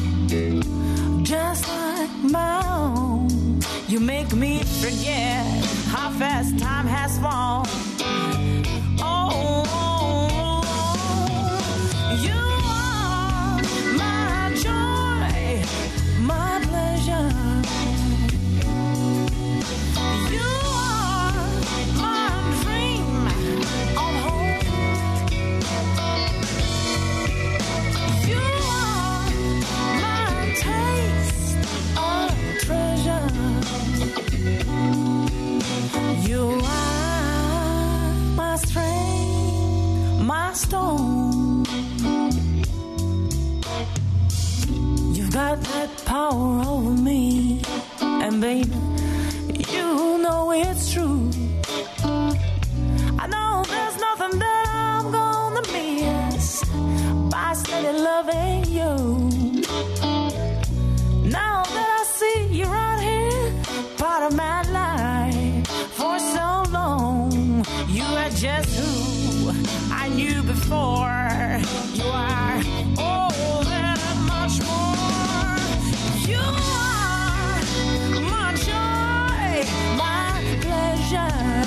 just like my own. You make me forget how fast time has flown. Oh, you are my joy, my pleasure. You are my dream of hope. You are my taste of treasure. You are my strength, my stone. You've got that power over me, and baby, you know it's true. I know there's nothing that I'm gonna miss by steady loving you. Now that I see you right here, part of my life for so long, you are just who I knew before. You are oh that much more. You are my joy, my pleasure.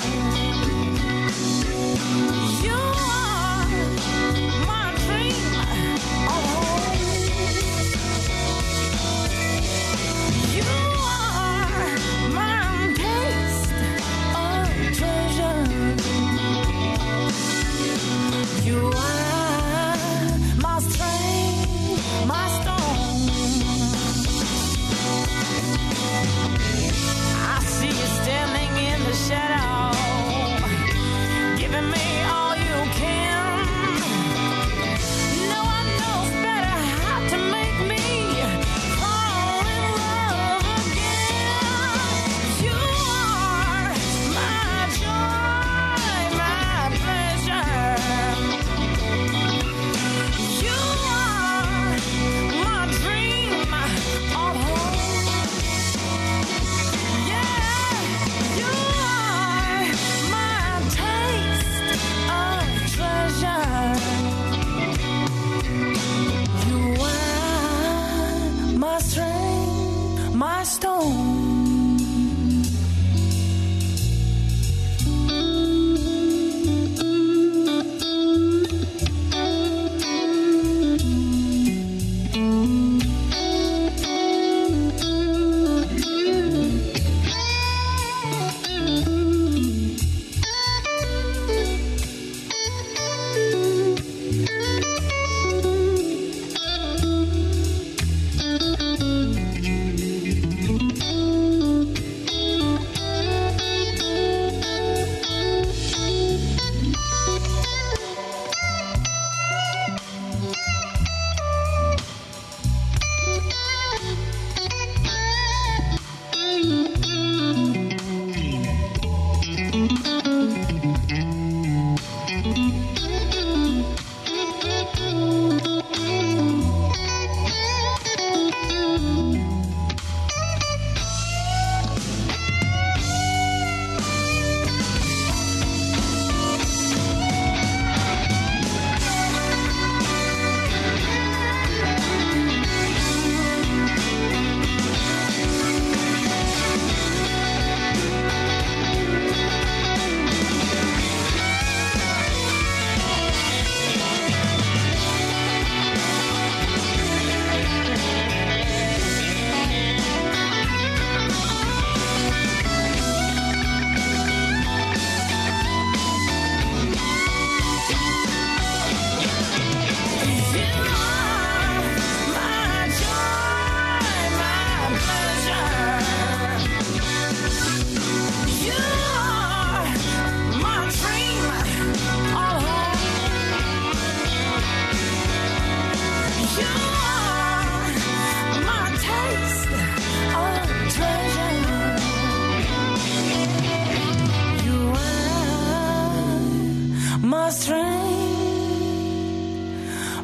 You are my dream of hope. You are my taste of treasure. You are my strength, my stone. I see you standing in the shadow, giving me all you can. No one knows better how to make me fall in love again. You are my joy, my pleasure. You are my dream of hope. Yeah, you are my taste of treasure. You are my strength, my stone.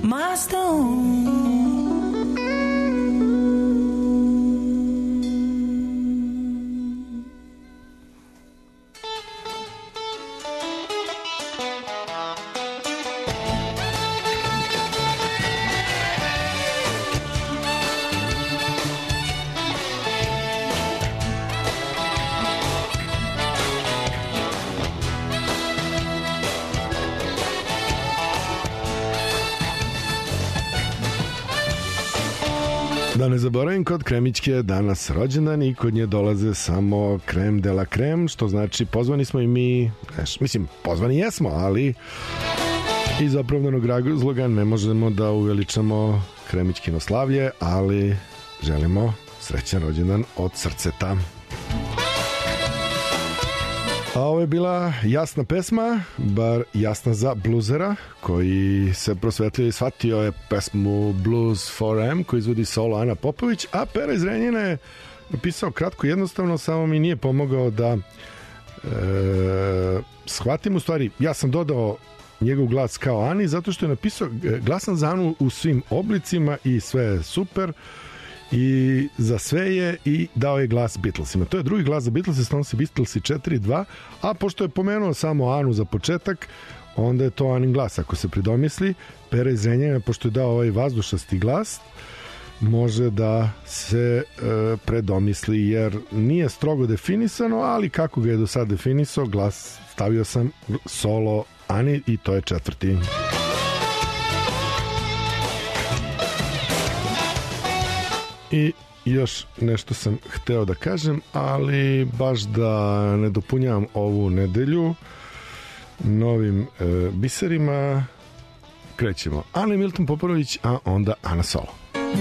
my stone. Da ne zaboravim, kod Kremićke je danas rođendan i kod nje dolaze samo krem de la krem, što znači pozvani smo i mi, neš, mislim, pozvani jesmo, ali iz opravdanog razloga ne možemo da uveličamo Kremićkino slavlje, ali želimo srećan rođendan od srceta. A ovo je bila jasna pesma, bar jasna za bluzera, koji se prosvetlio i shvatio je pesmu Blues for M, koju izvodi solo Ana Popović, a Pera iz Renjina je napisao kratko, jednostavno, samo mi nije pomogao da e, shvatim. U stvari, ja sam dodao njegov glas kao Ani, zato što je napisao glasan za Anu u svim oblicima i sve je super, i za sve je, i dao je glas Beatlesima. To je drugi glas za Beatlesi, stano se Beatlesi četiri dva, a pošto je pomenuo samo Anu za početak, onda je to Anin glas. Ako se pridomisli, Pera iz Renjanina, pošto je dao ovaj vazdušasti glas, može da se e, predomisli, jer nije strogo definisano, ali kako ga je do sad definisao, glas stavio sam solo Ani i to je četvrti. I još nešto sam hteo da kažem, ali baš da ne dopunjavam ovu nedelju novim e, biserima, krećemo. Ana Milton Popović, a onda Ana solo.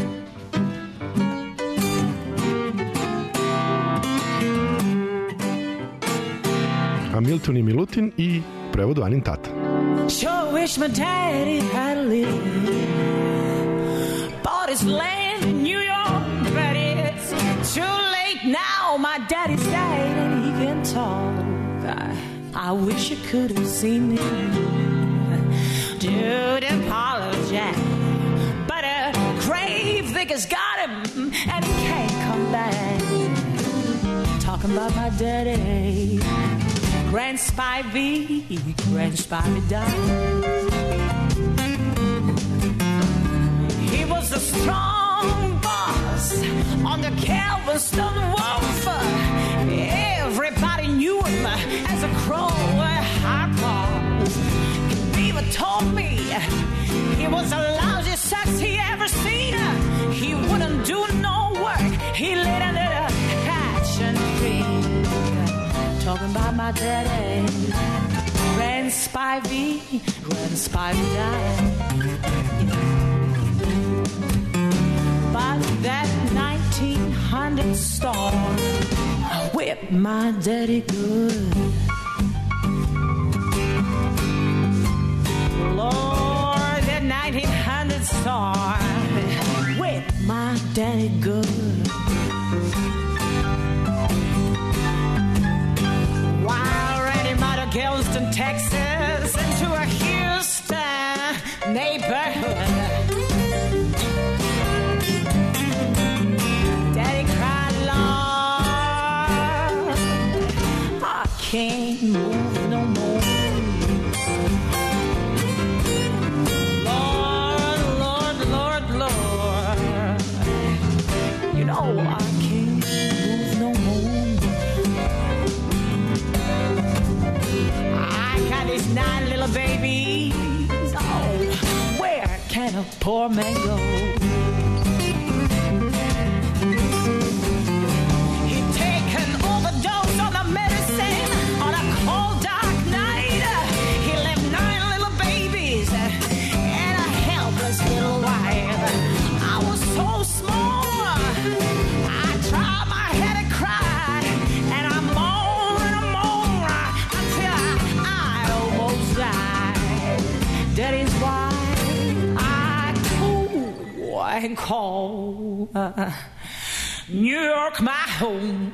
A Milton i Milutin i prevodu Anin tata. Sure wish my daddy had lived, bought his land in New York, but it's too late now. My daddy's died and he can talk. I, I wish you could have seen him. Dude, apologize, but a grave digger's got him and he can't come back. Talking about my daddy, Grand Spivey, Grand Spivey died. He was a strong boss on the Galveston Wolf. Everybody knew him as a crow at high paws. Beaver told me he was the loudest sex he ever seen. He wouldn't do no work. He laid under the catch and free. Talking about my daddy, Grand Spivey, Grand Spivey died. But that nineteen hundred storm whipped my daddy good. Lord, that nineteen hundred storm whipped my daddy good. While ran him out of Galveston, Texas, into a Houston neighborhood. Daddy cried, Lord, I can't move no more. Lord, Lord, Lord, Lord, you know I can't move no more. I got these nine little babies. Oh, where can a poor man go? He'd taken overdose on the medicine on a cold dark night. He left nine little babies and a helpless little wife. I was so small, I tried my head and cried, and I moaned and I moaned until I, I almost died. That is why I go and call uh, New York my home.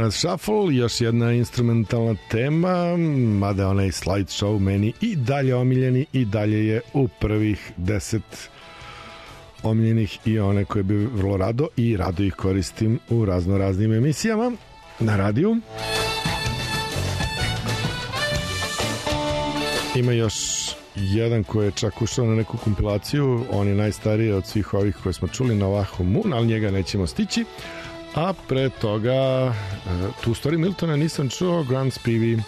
Jazz Shuffle, još jedna instrumentalna tema, mada onaj slide show meni i dalje omiljeni i dalje je u prvih deset omiljenih i one koje bi vrlo rado i rado ih koristim u razno raznim emisijama na radiju. Ima još jedan koji je čak ušao na neku kompilaciju, on je najstariji od svih ovih koje smo čuli na Oahu Moon, ali njega nećemo stići. A pre toga, tu stvari Miltona nisam čuo, Grand Spivey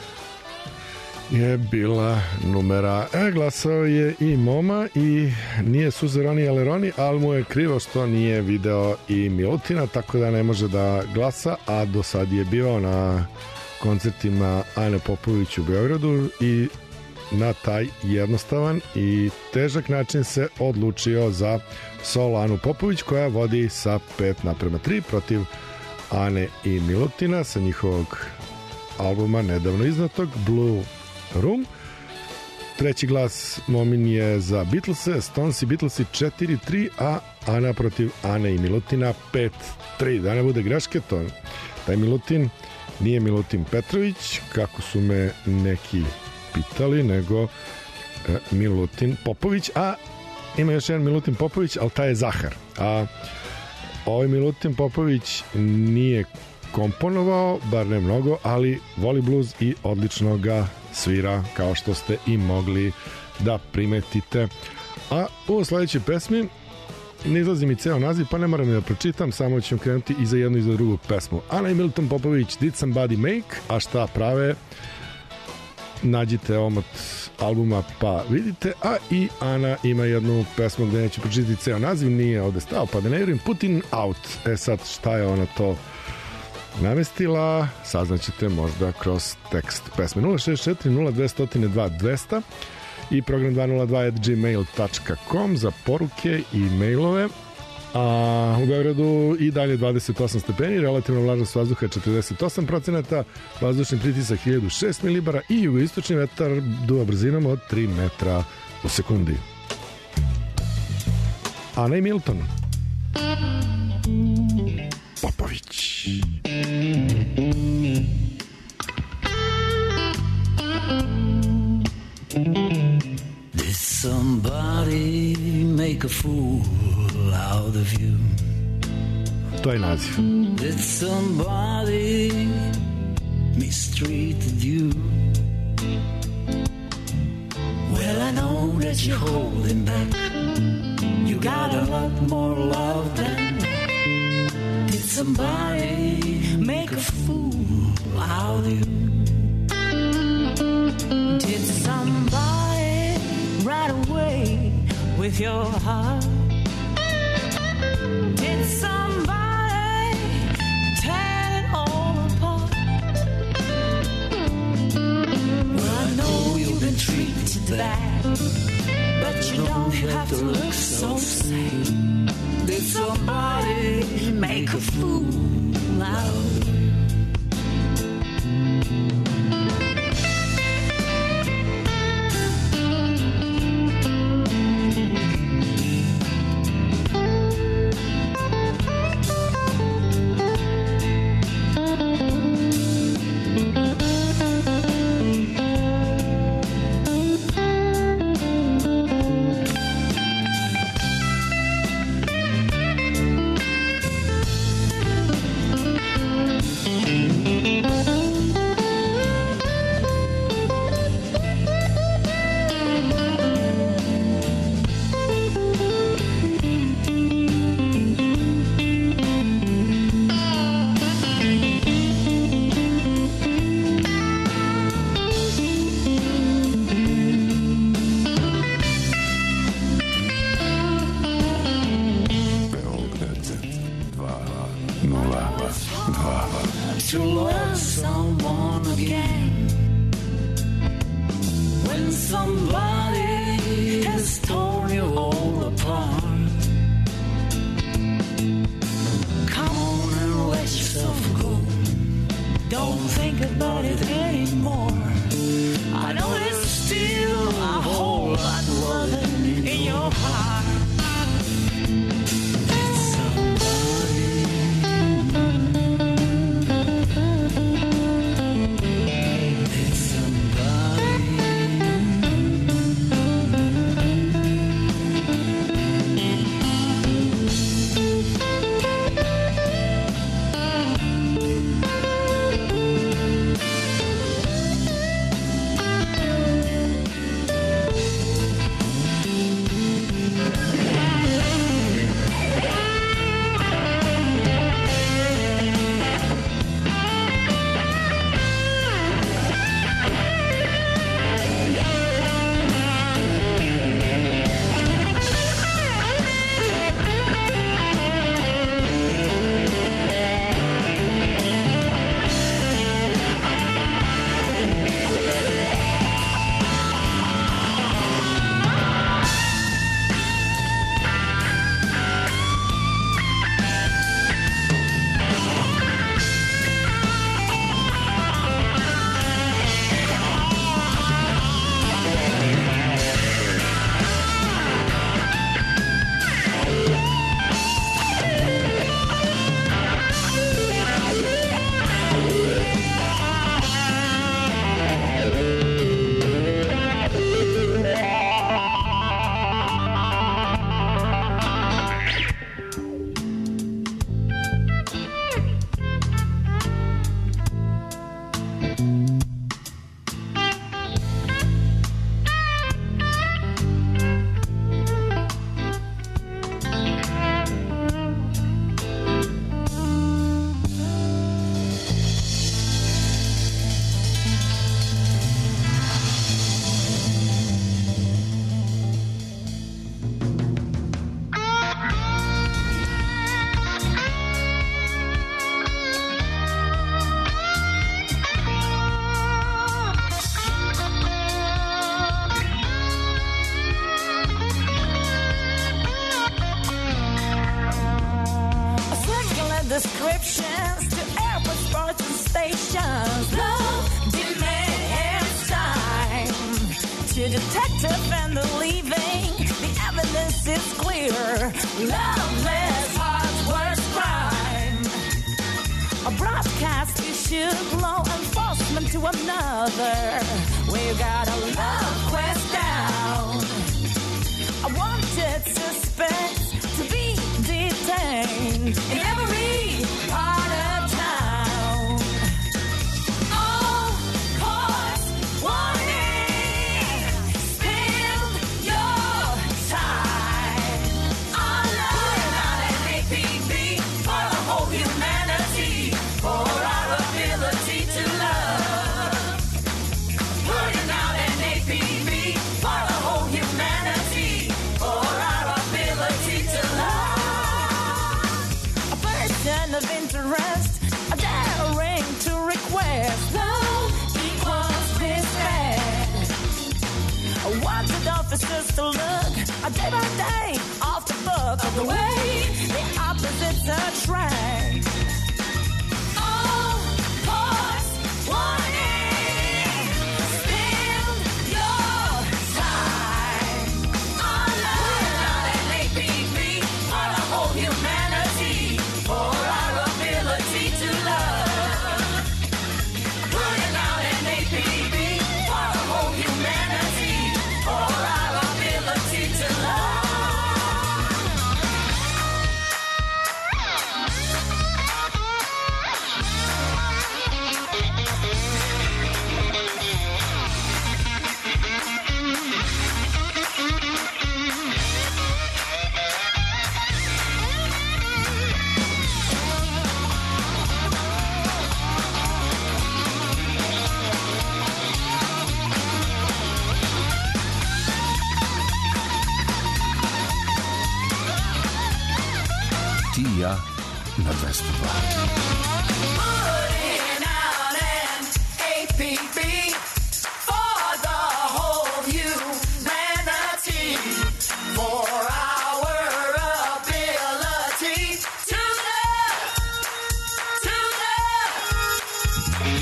je bila numera. E, glasao je i Moma i nije Suzeroni Aleroni, ali mu je krivo što nije video i Milutina, tako da ne može da glasa, a do sad je bio na koncertima Ane Popović u Beogradu i na taj jednostavan i težak način se odlučio za solo Anu Popović, koja vodi sa pet naprema tri protiv Ane i Milutina sa njihovog albuma nedavno iznatog Blue Room. Treći glas Momin je za Beatlese, Stones i Beatlesi četiri tri, a Ana protiv Ane i Milutina pet tri. Da ne bude greške, to taj Milutin nije Milutin Petrović, kako su me neki pitali, nego e, Milutin Popović, a ima još jedan Milutin Popović, ali taj je Zahar. A ovaj Milutin Popović nije komponovao, bar ne mnogo, ali voli bluz i odlično ga svira, kao što ste i mogli da primetite. A u sledećoj pesmi ne izlazi mi ceo naziv, pa ne moram da pročitam, samo ću krenuti i za jednu i za drugu pesmu. Ana i Milton Popović, Did Somebody Make, a šta prave? Nađite omot albuma pa vidite, a i Ana ima jednu pesmu gde neću pročitati ceo naziv, nije ovde stao, pa da ne vjerujem, Putin Out. E sad, šta je ona to namestila, saznaćete možda kroz tekst pesme. Nula šest četiri nula dva zero dva dvesta i program dva nula dva at gmail dot com za poruke i mailove. A u Beogradu i dalje dvadeset osam stepeni, relativna vlažnost vazduha četrdeset osam procenata, vazdušni pritisak hiljadu šest milibara i jugoistočni vetar duva brzinom od tri metra u sekundi. Ana i Milton Popović. Did somebody make a fool out of you? To je naziv. Did somebody mistreated you? Well, I know that you're holding back. You got a lot more love than that. Did somebody make a fool out of you? Did somebody ride away with your heart? Did somebody tear it all apart? Well, I know you've been treated bad, but you don't have to look so sad. Did somebody make a fool out of you? To love someone again when somebody has torn you all apart. Come on and let yourself go. Don't think about it anymore. I know there's still a whole lot of loving in your heart. detective and the leaving. The evidence is clear. Loveless heart's worst crime. A broadcast issued law enforcement to another. We got a love quest down. I wanted suspects to be detained in every part of town. All courts warning. Spend your time on love, not an A P B for the whole humanity, for our ability to love. Putting out an A P B for the whole humanity, for our ability to love. A person of interest, a daring to request. Love equals respect. I wanted officers to look a day by day off the book of the way the opposites attract. All courts warning. Spend your time on love, not an A P B for the whole humanity, for our ability to love. Putting out an A P B for the whole humanity, for our ability to love. Ti i ja na dvesta dva. Putting out an A P B for the whole humanity, for our ability to love, to love.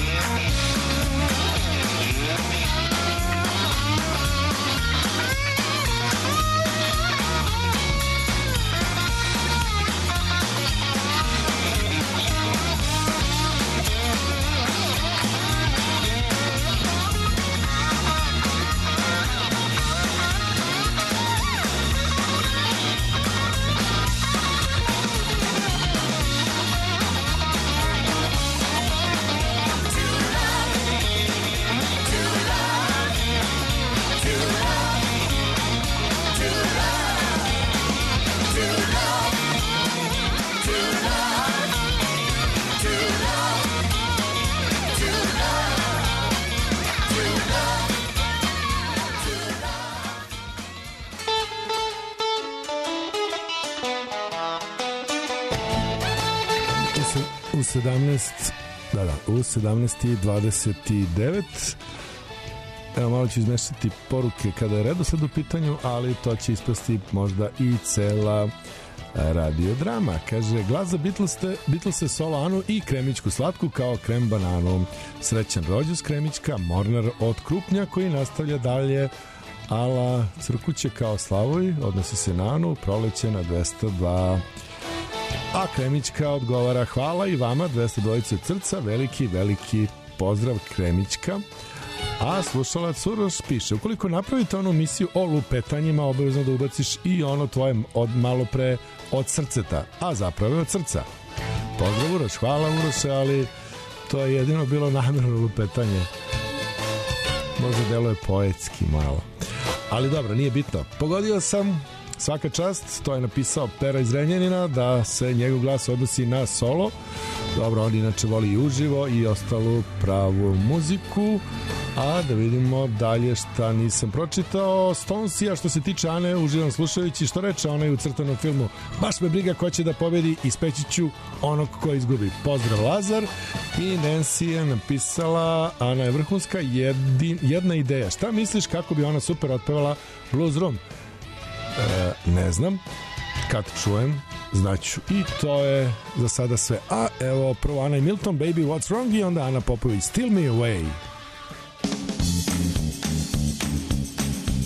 U sedamnaest da da, u sedamnaest i dvadeset devet. Evo, malo ću izmešati poruke kada je redosled u pitanju, ali to će ispasti možda i cela radiodrama. Kaže, glas za Beatlese, Beatlese solo Anu i kremičku slatku kao krem bananu. Srećan rođus kremička, Mornar od Krupnja koji nastavlja dalje ala Crkuće kao Slavoj, odnosi se na Anu, proleće na dvesta dva. A kremička odgovara, hvala i vama dvesta dva od srca, veliki, veliki pozdrav kremička. A slušalac Uroš piše, ukoliko napravite onu misiju o lupetanjima, obavezno da ubaciš i ono tvoje od malo pre od srceta, a zapravo je od srca. Pozdrav Uroš, hvala Uroše, ali to je jedino bilo namjerno lupetanje. Možda deluje poetski malo. Ali dobro, nije bitno. Pogodio sam, svaka čast, to je napisao Pera iz Renjanina, da se njegov glas odnosi na solo. Dobro, on inače voli i uživo i ostalu pravu muziku. A da vidimo dalje šta nisam pročitao. Stonesi, a što se tiče Ane, uživam slušajući što reče onaj u crtanom filmu. Baš me briga ko će da pobedi, ispeći ću onog ko izgubi. Pozdrav Lazar. I Nancy je napisala, Ana je vrhunska, jedin, jedna ideja. Šta misliš kako bi ona super otpevala Blues Room? E, ne znam. Kad čujem, znaću. I to je za sada sve. A evo prvo Ana i Milton, Baby What's Wrong, i onda Ana Popović, Steal Me Away.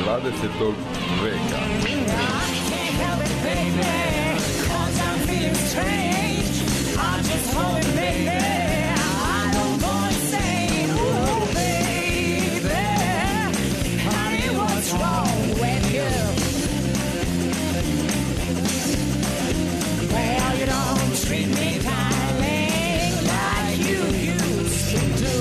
dvadesetog veka. Well, you don't treat me kindly like you used to do.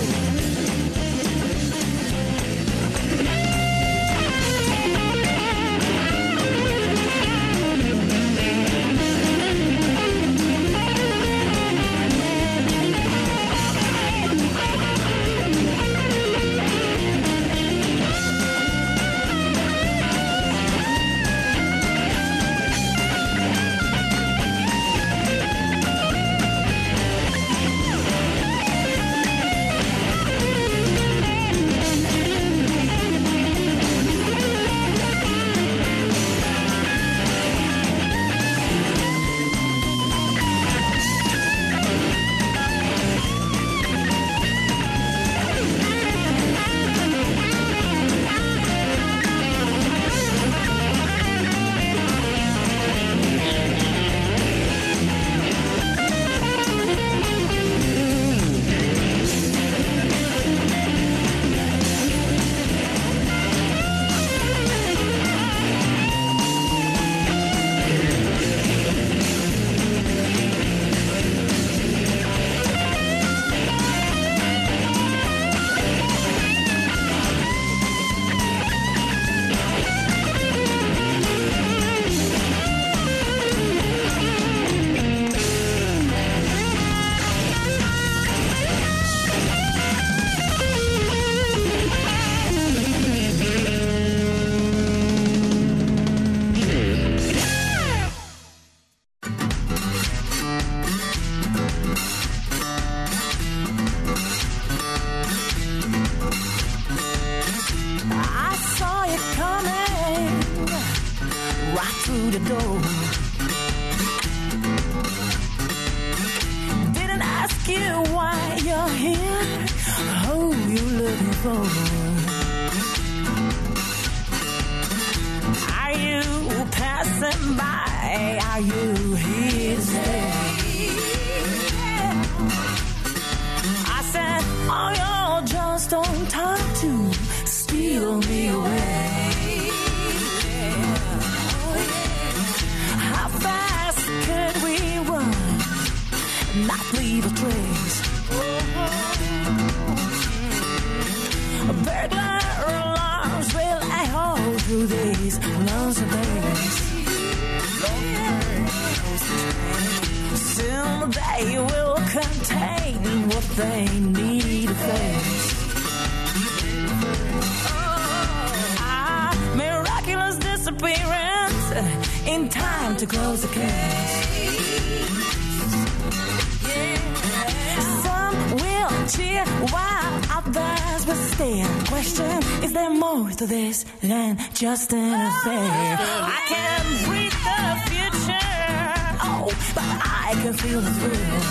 This than just an affair. I can't read the future, oh, but I can feel the thrill.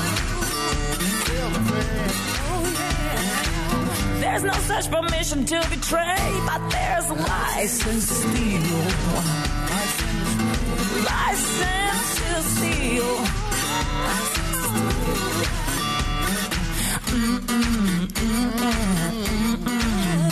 Feel the thrill. Oh, yeah. There's no such permission to betray, but there's a license to steal. License to steal. Mm-mm, mm-mm, mm-mm.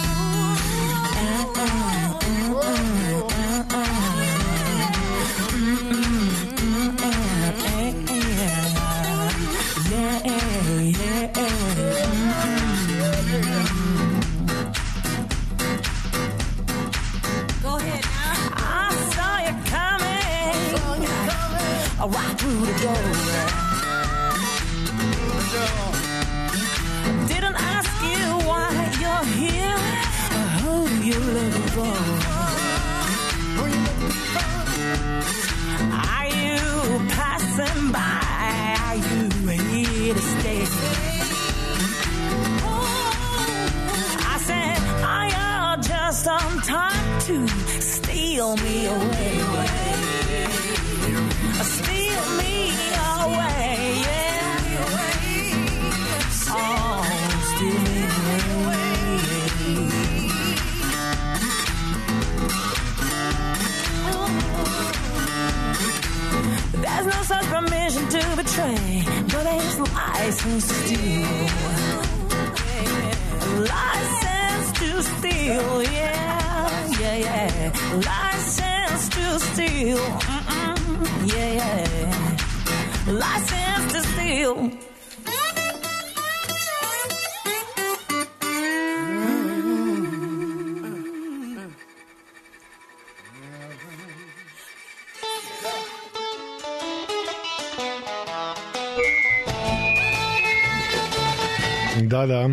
Right through the door. Didn't ask you why you're here or who you're looking for. Are you passing by? Are you here to stay? I said, are you just on time to steal me away? Steal me away, yeah. Oh, steal me away. betray, but there's license to steal. License to steal, yeah, yeah, yeah. License to steal, mm-mm, yeah, yeah. License to steal. Da, da.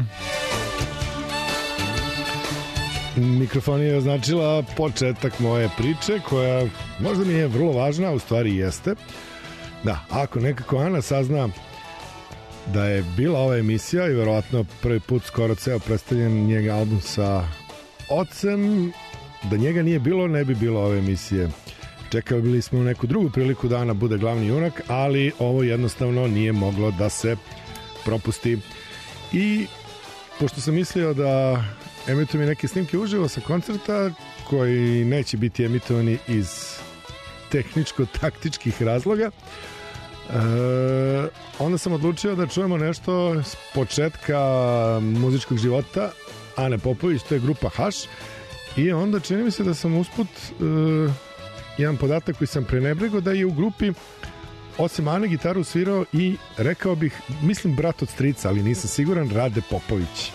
Mikrofon je označila početak moje priče, koja možda mi je vrlo važna, u stvari jeste. Da, ako nekako Ana sazna da je bila ova emisija i verovatno prvi put skoro ceo predstavljen njega album sa ocem, da njega nije bilo, ne bi bilo ove emisije. Čekali bili smo neku drugu priliku da Ana bude glavni junak, ali ovo jednostavno nije moglo da se propusti. I pošto sam mislio da emitujem i neke snimke uživo sa koncerta koji neće biti emitovani iz tehničko-taktičkih razloga, e, onda sam odlučio da čujemo nešto s početka muzičkog života Ane Popović, to je grupa Haš, i onda čini mi se da sam usput e, jedan podatak koji sam prenebregao, da je u grupi osim Ane gitaru svirao i, rekao bih, mislim brat od strica, ali nisam siguran, Rade Popović.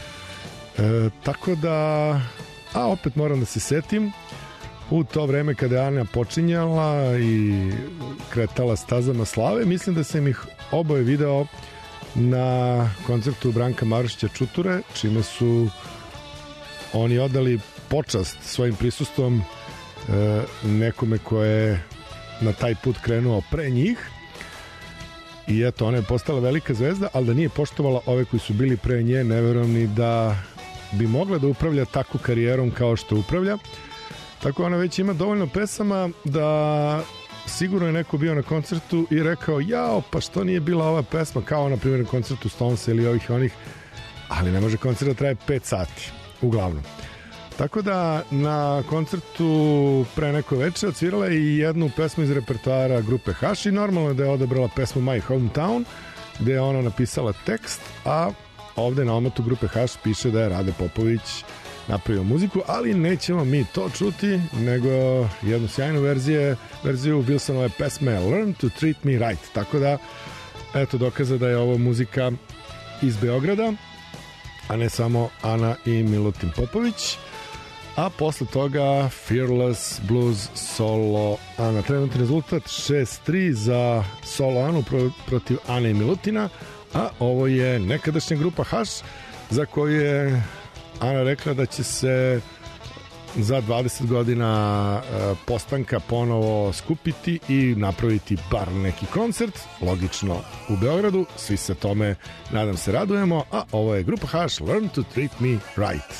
E, tako da, a opet moram da se setim, u to vreme kada je Ana počinjala i kretala stazama slave, mislim da sam ih oboje video na koncertu Branka Marušića Čuture, čime su oni odali počast svojim prisustvom e, nekome ko je na taj put krenuo pre njih, i eto, ona je postala velika zvezda, ali da nije poštovala ove koji su bili pre nje, ne verujem ni da bi mogla da upravlja takvu karijerom kao što upravlja. Tako ona već ima dovoljno pesama da sigurno je neko bio na koncertu i rekao, jao, pa što nije bila ova pesma, kao na primjer na koncertu Stonesa ili ovih onih, ali ne može koncert da traje pet sati, uglavnom. Tako da na koncertu pre neko veče odsvirala je i jednu pesmu iz repertoara grupe Haš i normalno je da je odabrala pesmu My Hometown, gde je ona napisala tekst, a ovde na omotu grupe Haš piše da je Rade Popović napravio muziku, ali nećemo mi to čuti, nego jednu sjajnu verziju, verziju Wilsonove pesme Learn to Treat Me Right. Tako da, eto dokaza da je ovo muzika iz Beograda, a ne samo Ana i Milutin Popović. A posle toga Fearless Blues solo Ana. Trenutni rezultat šest tri za solo Anu pro, protiv Ane i Milutina, a ovo je nekadašnja grupa Haš, za koju je Ana rekla da će se za dvadeset godina postanka ponovo skupiti i napraviti bar neki koncert, logično u Beogradu. Svi se tome, nadam se, radujemo, a ovo je grupa Haš, Learn to Treat Me Right.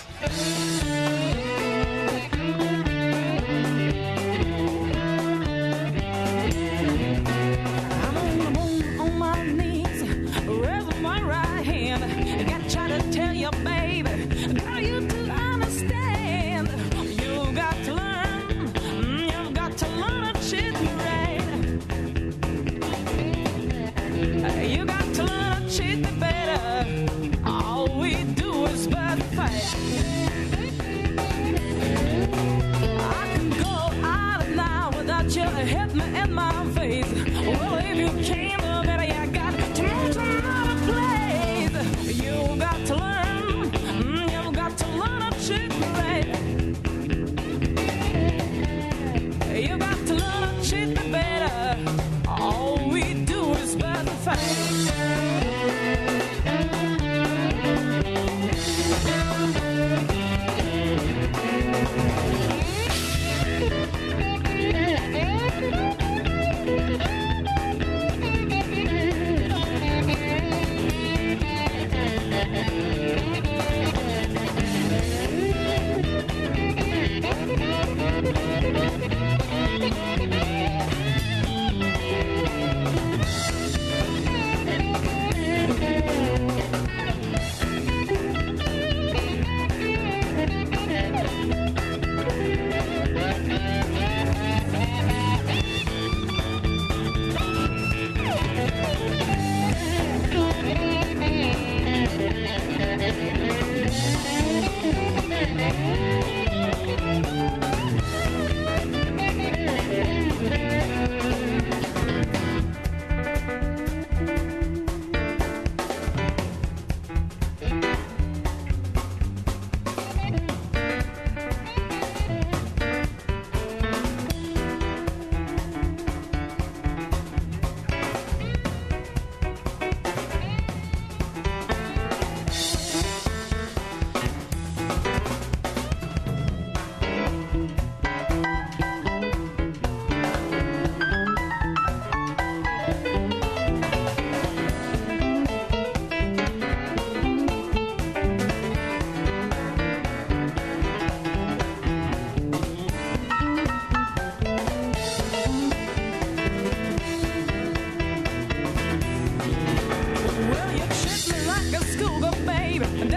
Treat me better. All we do is but fight.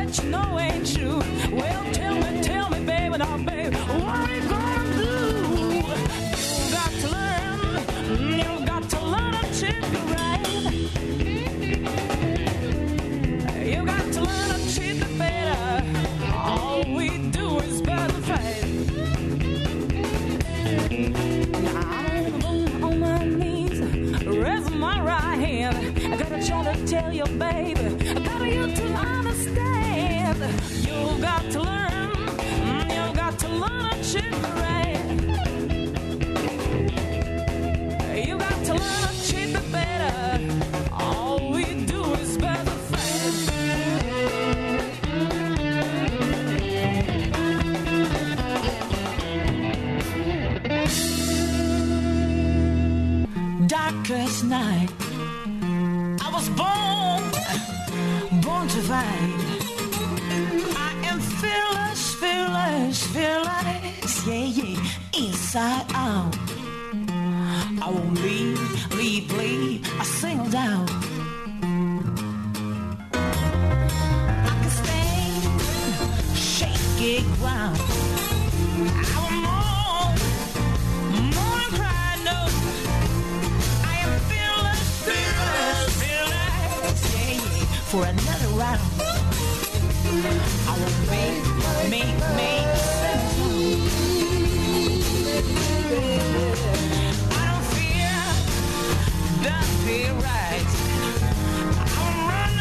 that you know ain't true. Well, tell me, tell me, baby, now, baby, what are you gonna do? You got to learn, you got to learn to treat me right. You got to learn to treat me better. All we do is battle fight. I'm on my knees, raising my right hand. I gotta try to tell you, baby, I gotta you to understand. You got to learn, you got to learn to treat me right. You got to learn to treat me better. All we do is battle fight. Darkest night, I was born, born to fight. I am fearless, fearless, fearless, yeah, yeah, inside out. I won't leave, leave, leave, I singled out. I can stand, shaky ground. I will mourn, mourn and cry, no. I am fearless, fearless, fearless, yeah, yeah, for another round. I will make, make, make sense. I don't fear, don't fear right. I will run,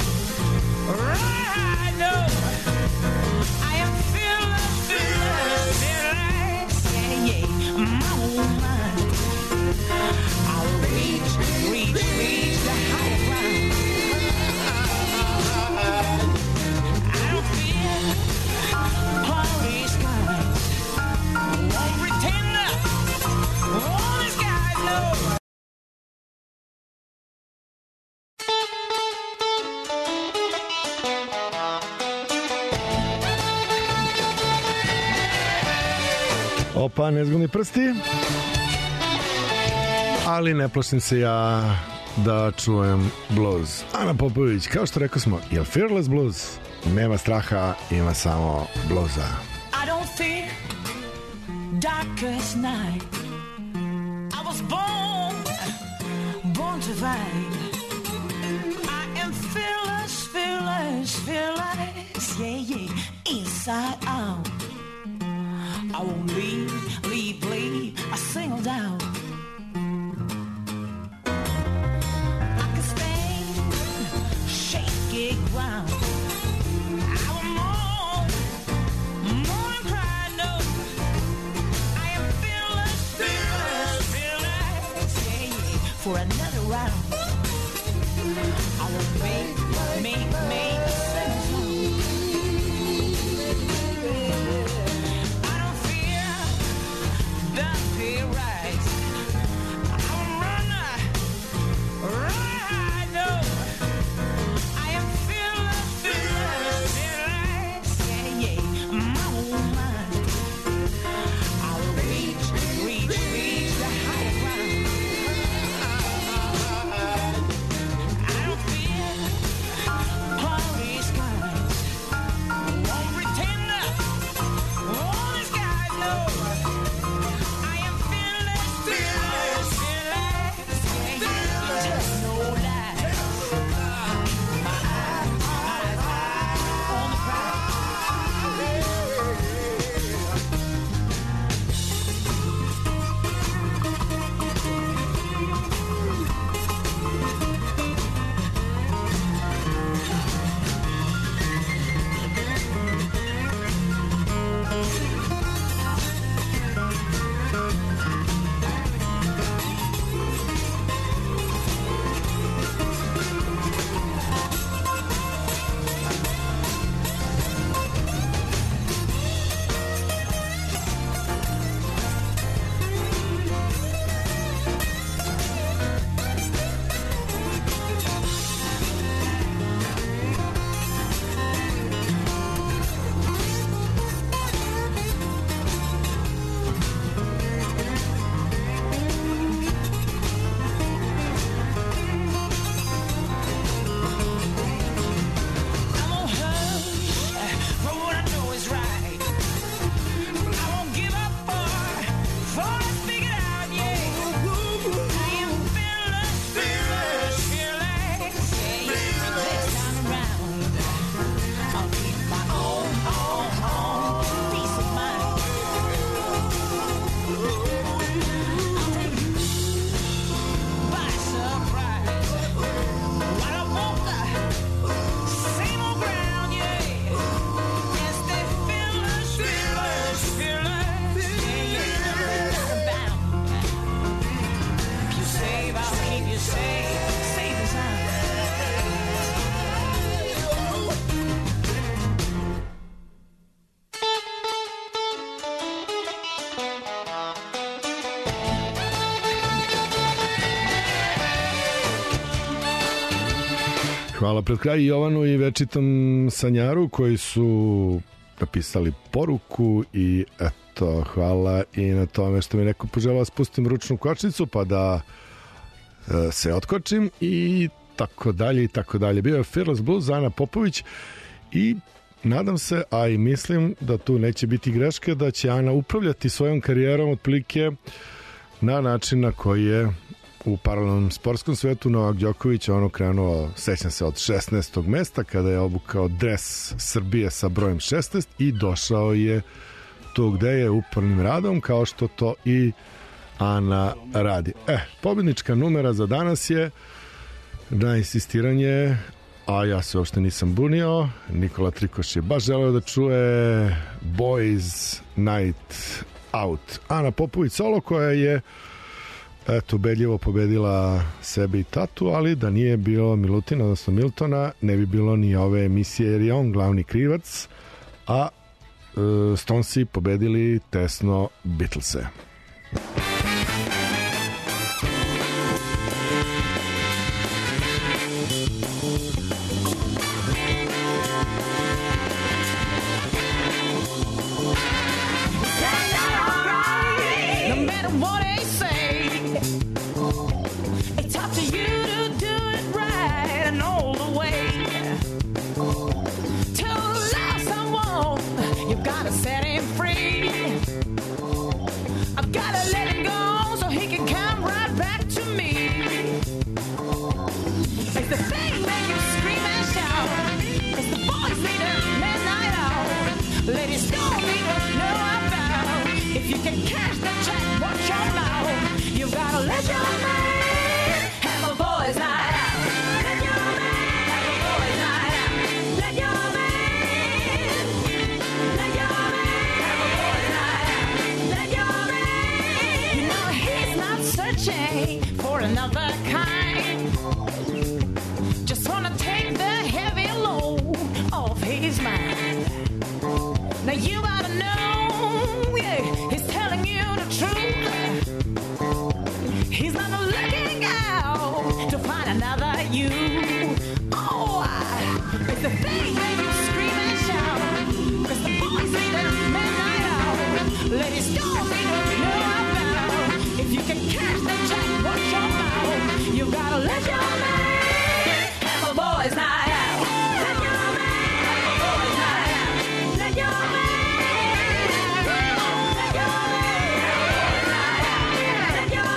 run, no. I am fearless, fearless, fearless, yeah, yeah, my own mind. I'll reach, reach, reach the higher ground. I don't fear cloudy skies. Won't pretend all these guys know. Opa, nezgodni prsti. Ali ne plašim se ja da čujem blues. Ana Popović, kao što rekao smo, je Fearless Blues? Nema straha, ima samo bluza. I don't fear darkest night. I was born, born to fight. I am fearless, fearless, fearless, yeah, yeah, inside out. I won't leave, leave, leave, I singled out. I can stand, shaky ground. I will mourn, mourn and cry, no. I am fearless, fearless, fearless, yeah, yeah, for another round. I will make, make, make sense. I don't fear, don't fear right. I will run, run, no. I am fearless, fearless, fearless, yeah, yeah, my own mind. I'll reach, reach, reach the higher ground. Hvala pred kraj Jovanu i Večitom Sanjaru koji su napisali poruku i eto, hvala i na tome što mi neko poželao da spustim ručnu kočnicu pa da e, se otkočim i tako dalje i tako dalje. Bio je Fearless Blues, Ana Popović i nadam se, a i mislim da tu neće biti greške, da će Ana upravljati svojom karijerom otprilike na način na koji je u paralelnom sportskom svetu. Novak Đoković ono krenuo, sećam se, od šesnaestog mesta kada je obukao dres Srbije sa brojem šesnaest i došao je tu gde je upornim radom, kao što to i Ana radi. E, pobjednička numera za danas je na insistiranje, a ja se uopšte nisam bunio, Nikola Trikoš je baš želeo da čuje Boys Night Out. Ana Popović solo, koja je eto, ubedljivo pobedila sebe i tatu, ali da nije bilo Milutina, odnosno Miltona, ne bi bilo ni ove emisije, jer je on glavni krivac, a e, Stonesi pobedili tesno Beatlese. For another kind, just wanna take the heavy load off his mind. Now you gotta know, yeah, he's telling you the truth. He's not looking out to find another you. Oh, I, it's the thing that you scream and shout, 'cause the boys need a midnight hour. Ladies don't need to know about if you can catch the jack. Watch your mouth. You gotta let your man have a boys' night out. Let your man have a boys' night out. Let your man, let your man have a boys' night out. Let your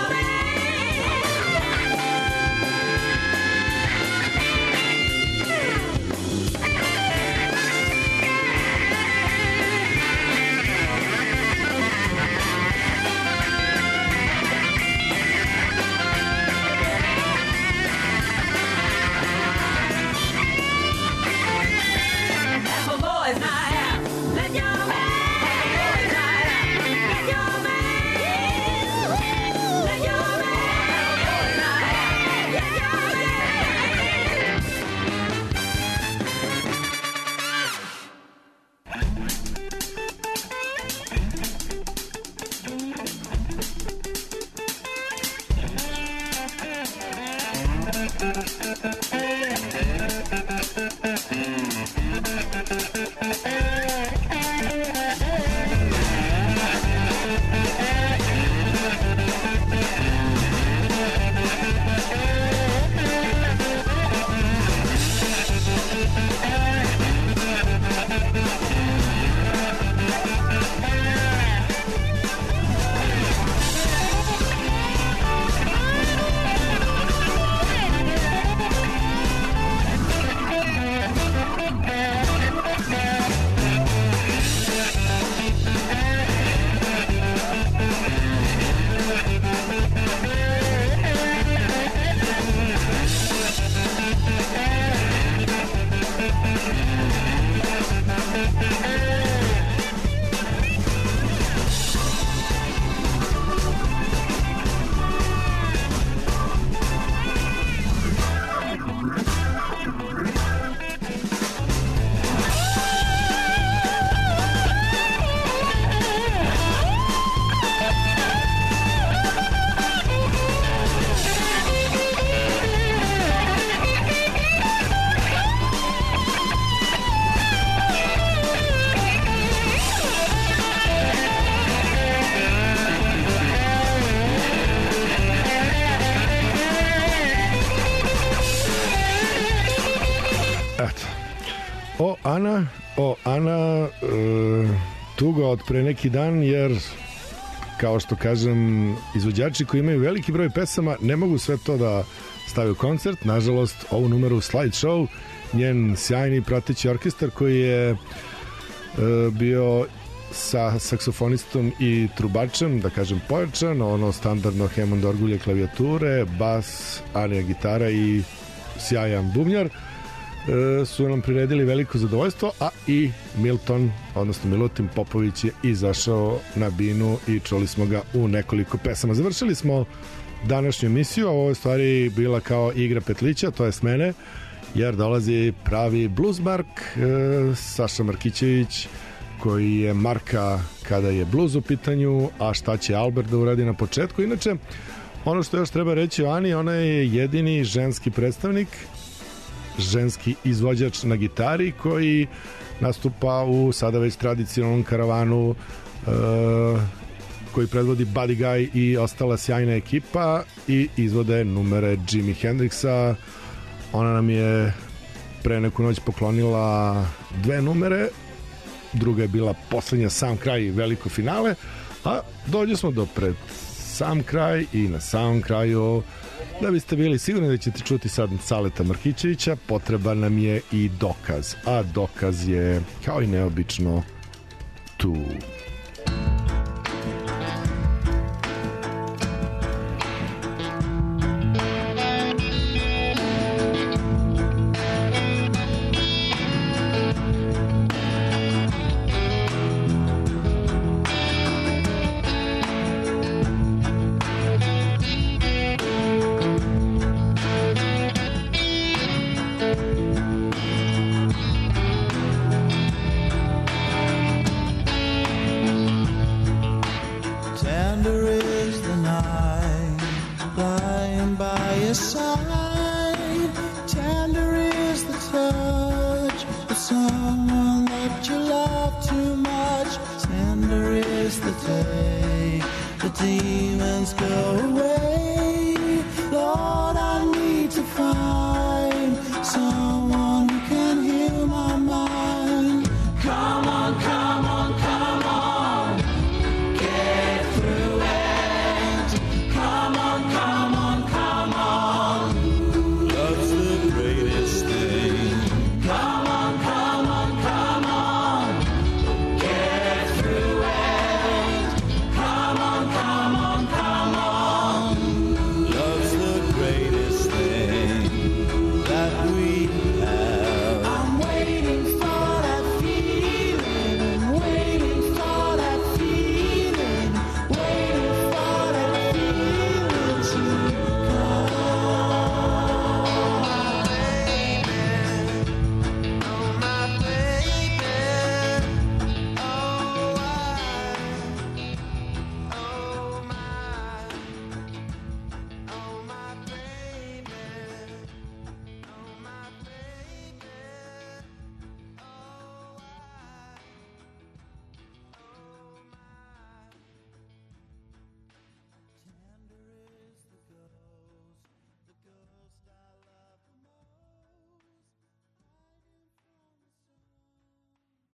O, Ana, o, Ana, e, tuga od pre neki dan, jer kao što kažem, izvođači koji imaju veliki broj pesama ne mogu sve to da stave u koncert. Nažalost, ovu numeru Slideshow, njen sjajni prateći orkestar koji je e, bio sa saksofonistom i trubačem, da kažem pojačan, ono standardno Hammond orgulje, klavijature, bas, Anija gitara i sjajan bubnjar, e, su nam priredili veliko zadovoljstvo, a i Milton, odnosno Milutin Popović je izašao na binu i čuli smo ga u nekoliko pesama. Završili smo današnju emisiju, a ovo je stvari bila kao igra petlića, to je s mene, jer dolazi pravi bluesmark, e, Saša Markićević, koji je marka kada je blues u pitanju, a šta će Albert da uradi na početku. Inače, ono što još treba reći o Ani, ona je jedini ženski predstavnik, ženski izvođač na gitari koji nastupa u sada već tradicionalnom karavanu uh, koji predvodi Buddy Guy i ostala sjajna ekipa i izvode numere Jimi Hendrixa. Ona nam je pre neku noć poklonila dve numere, druga je bila poslednja, sam kraj, veliko finale, a dođe smo do pred sam kraj i na samom kraju, da biste bili sigurni da ćete čuti sad Saleta Markićevića, potreban nam je i dokaz, a dokaz je kao i neobično tu. The demons go away.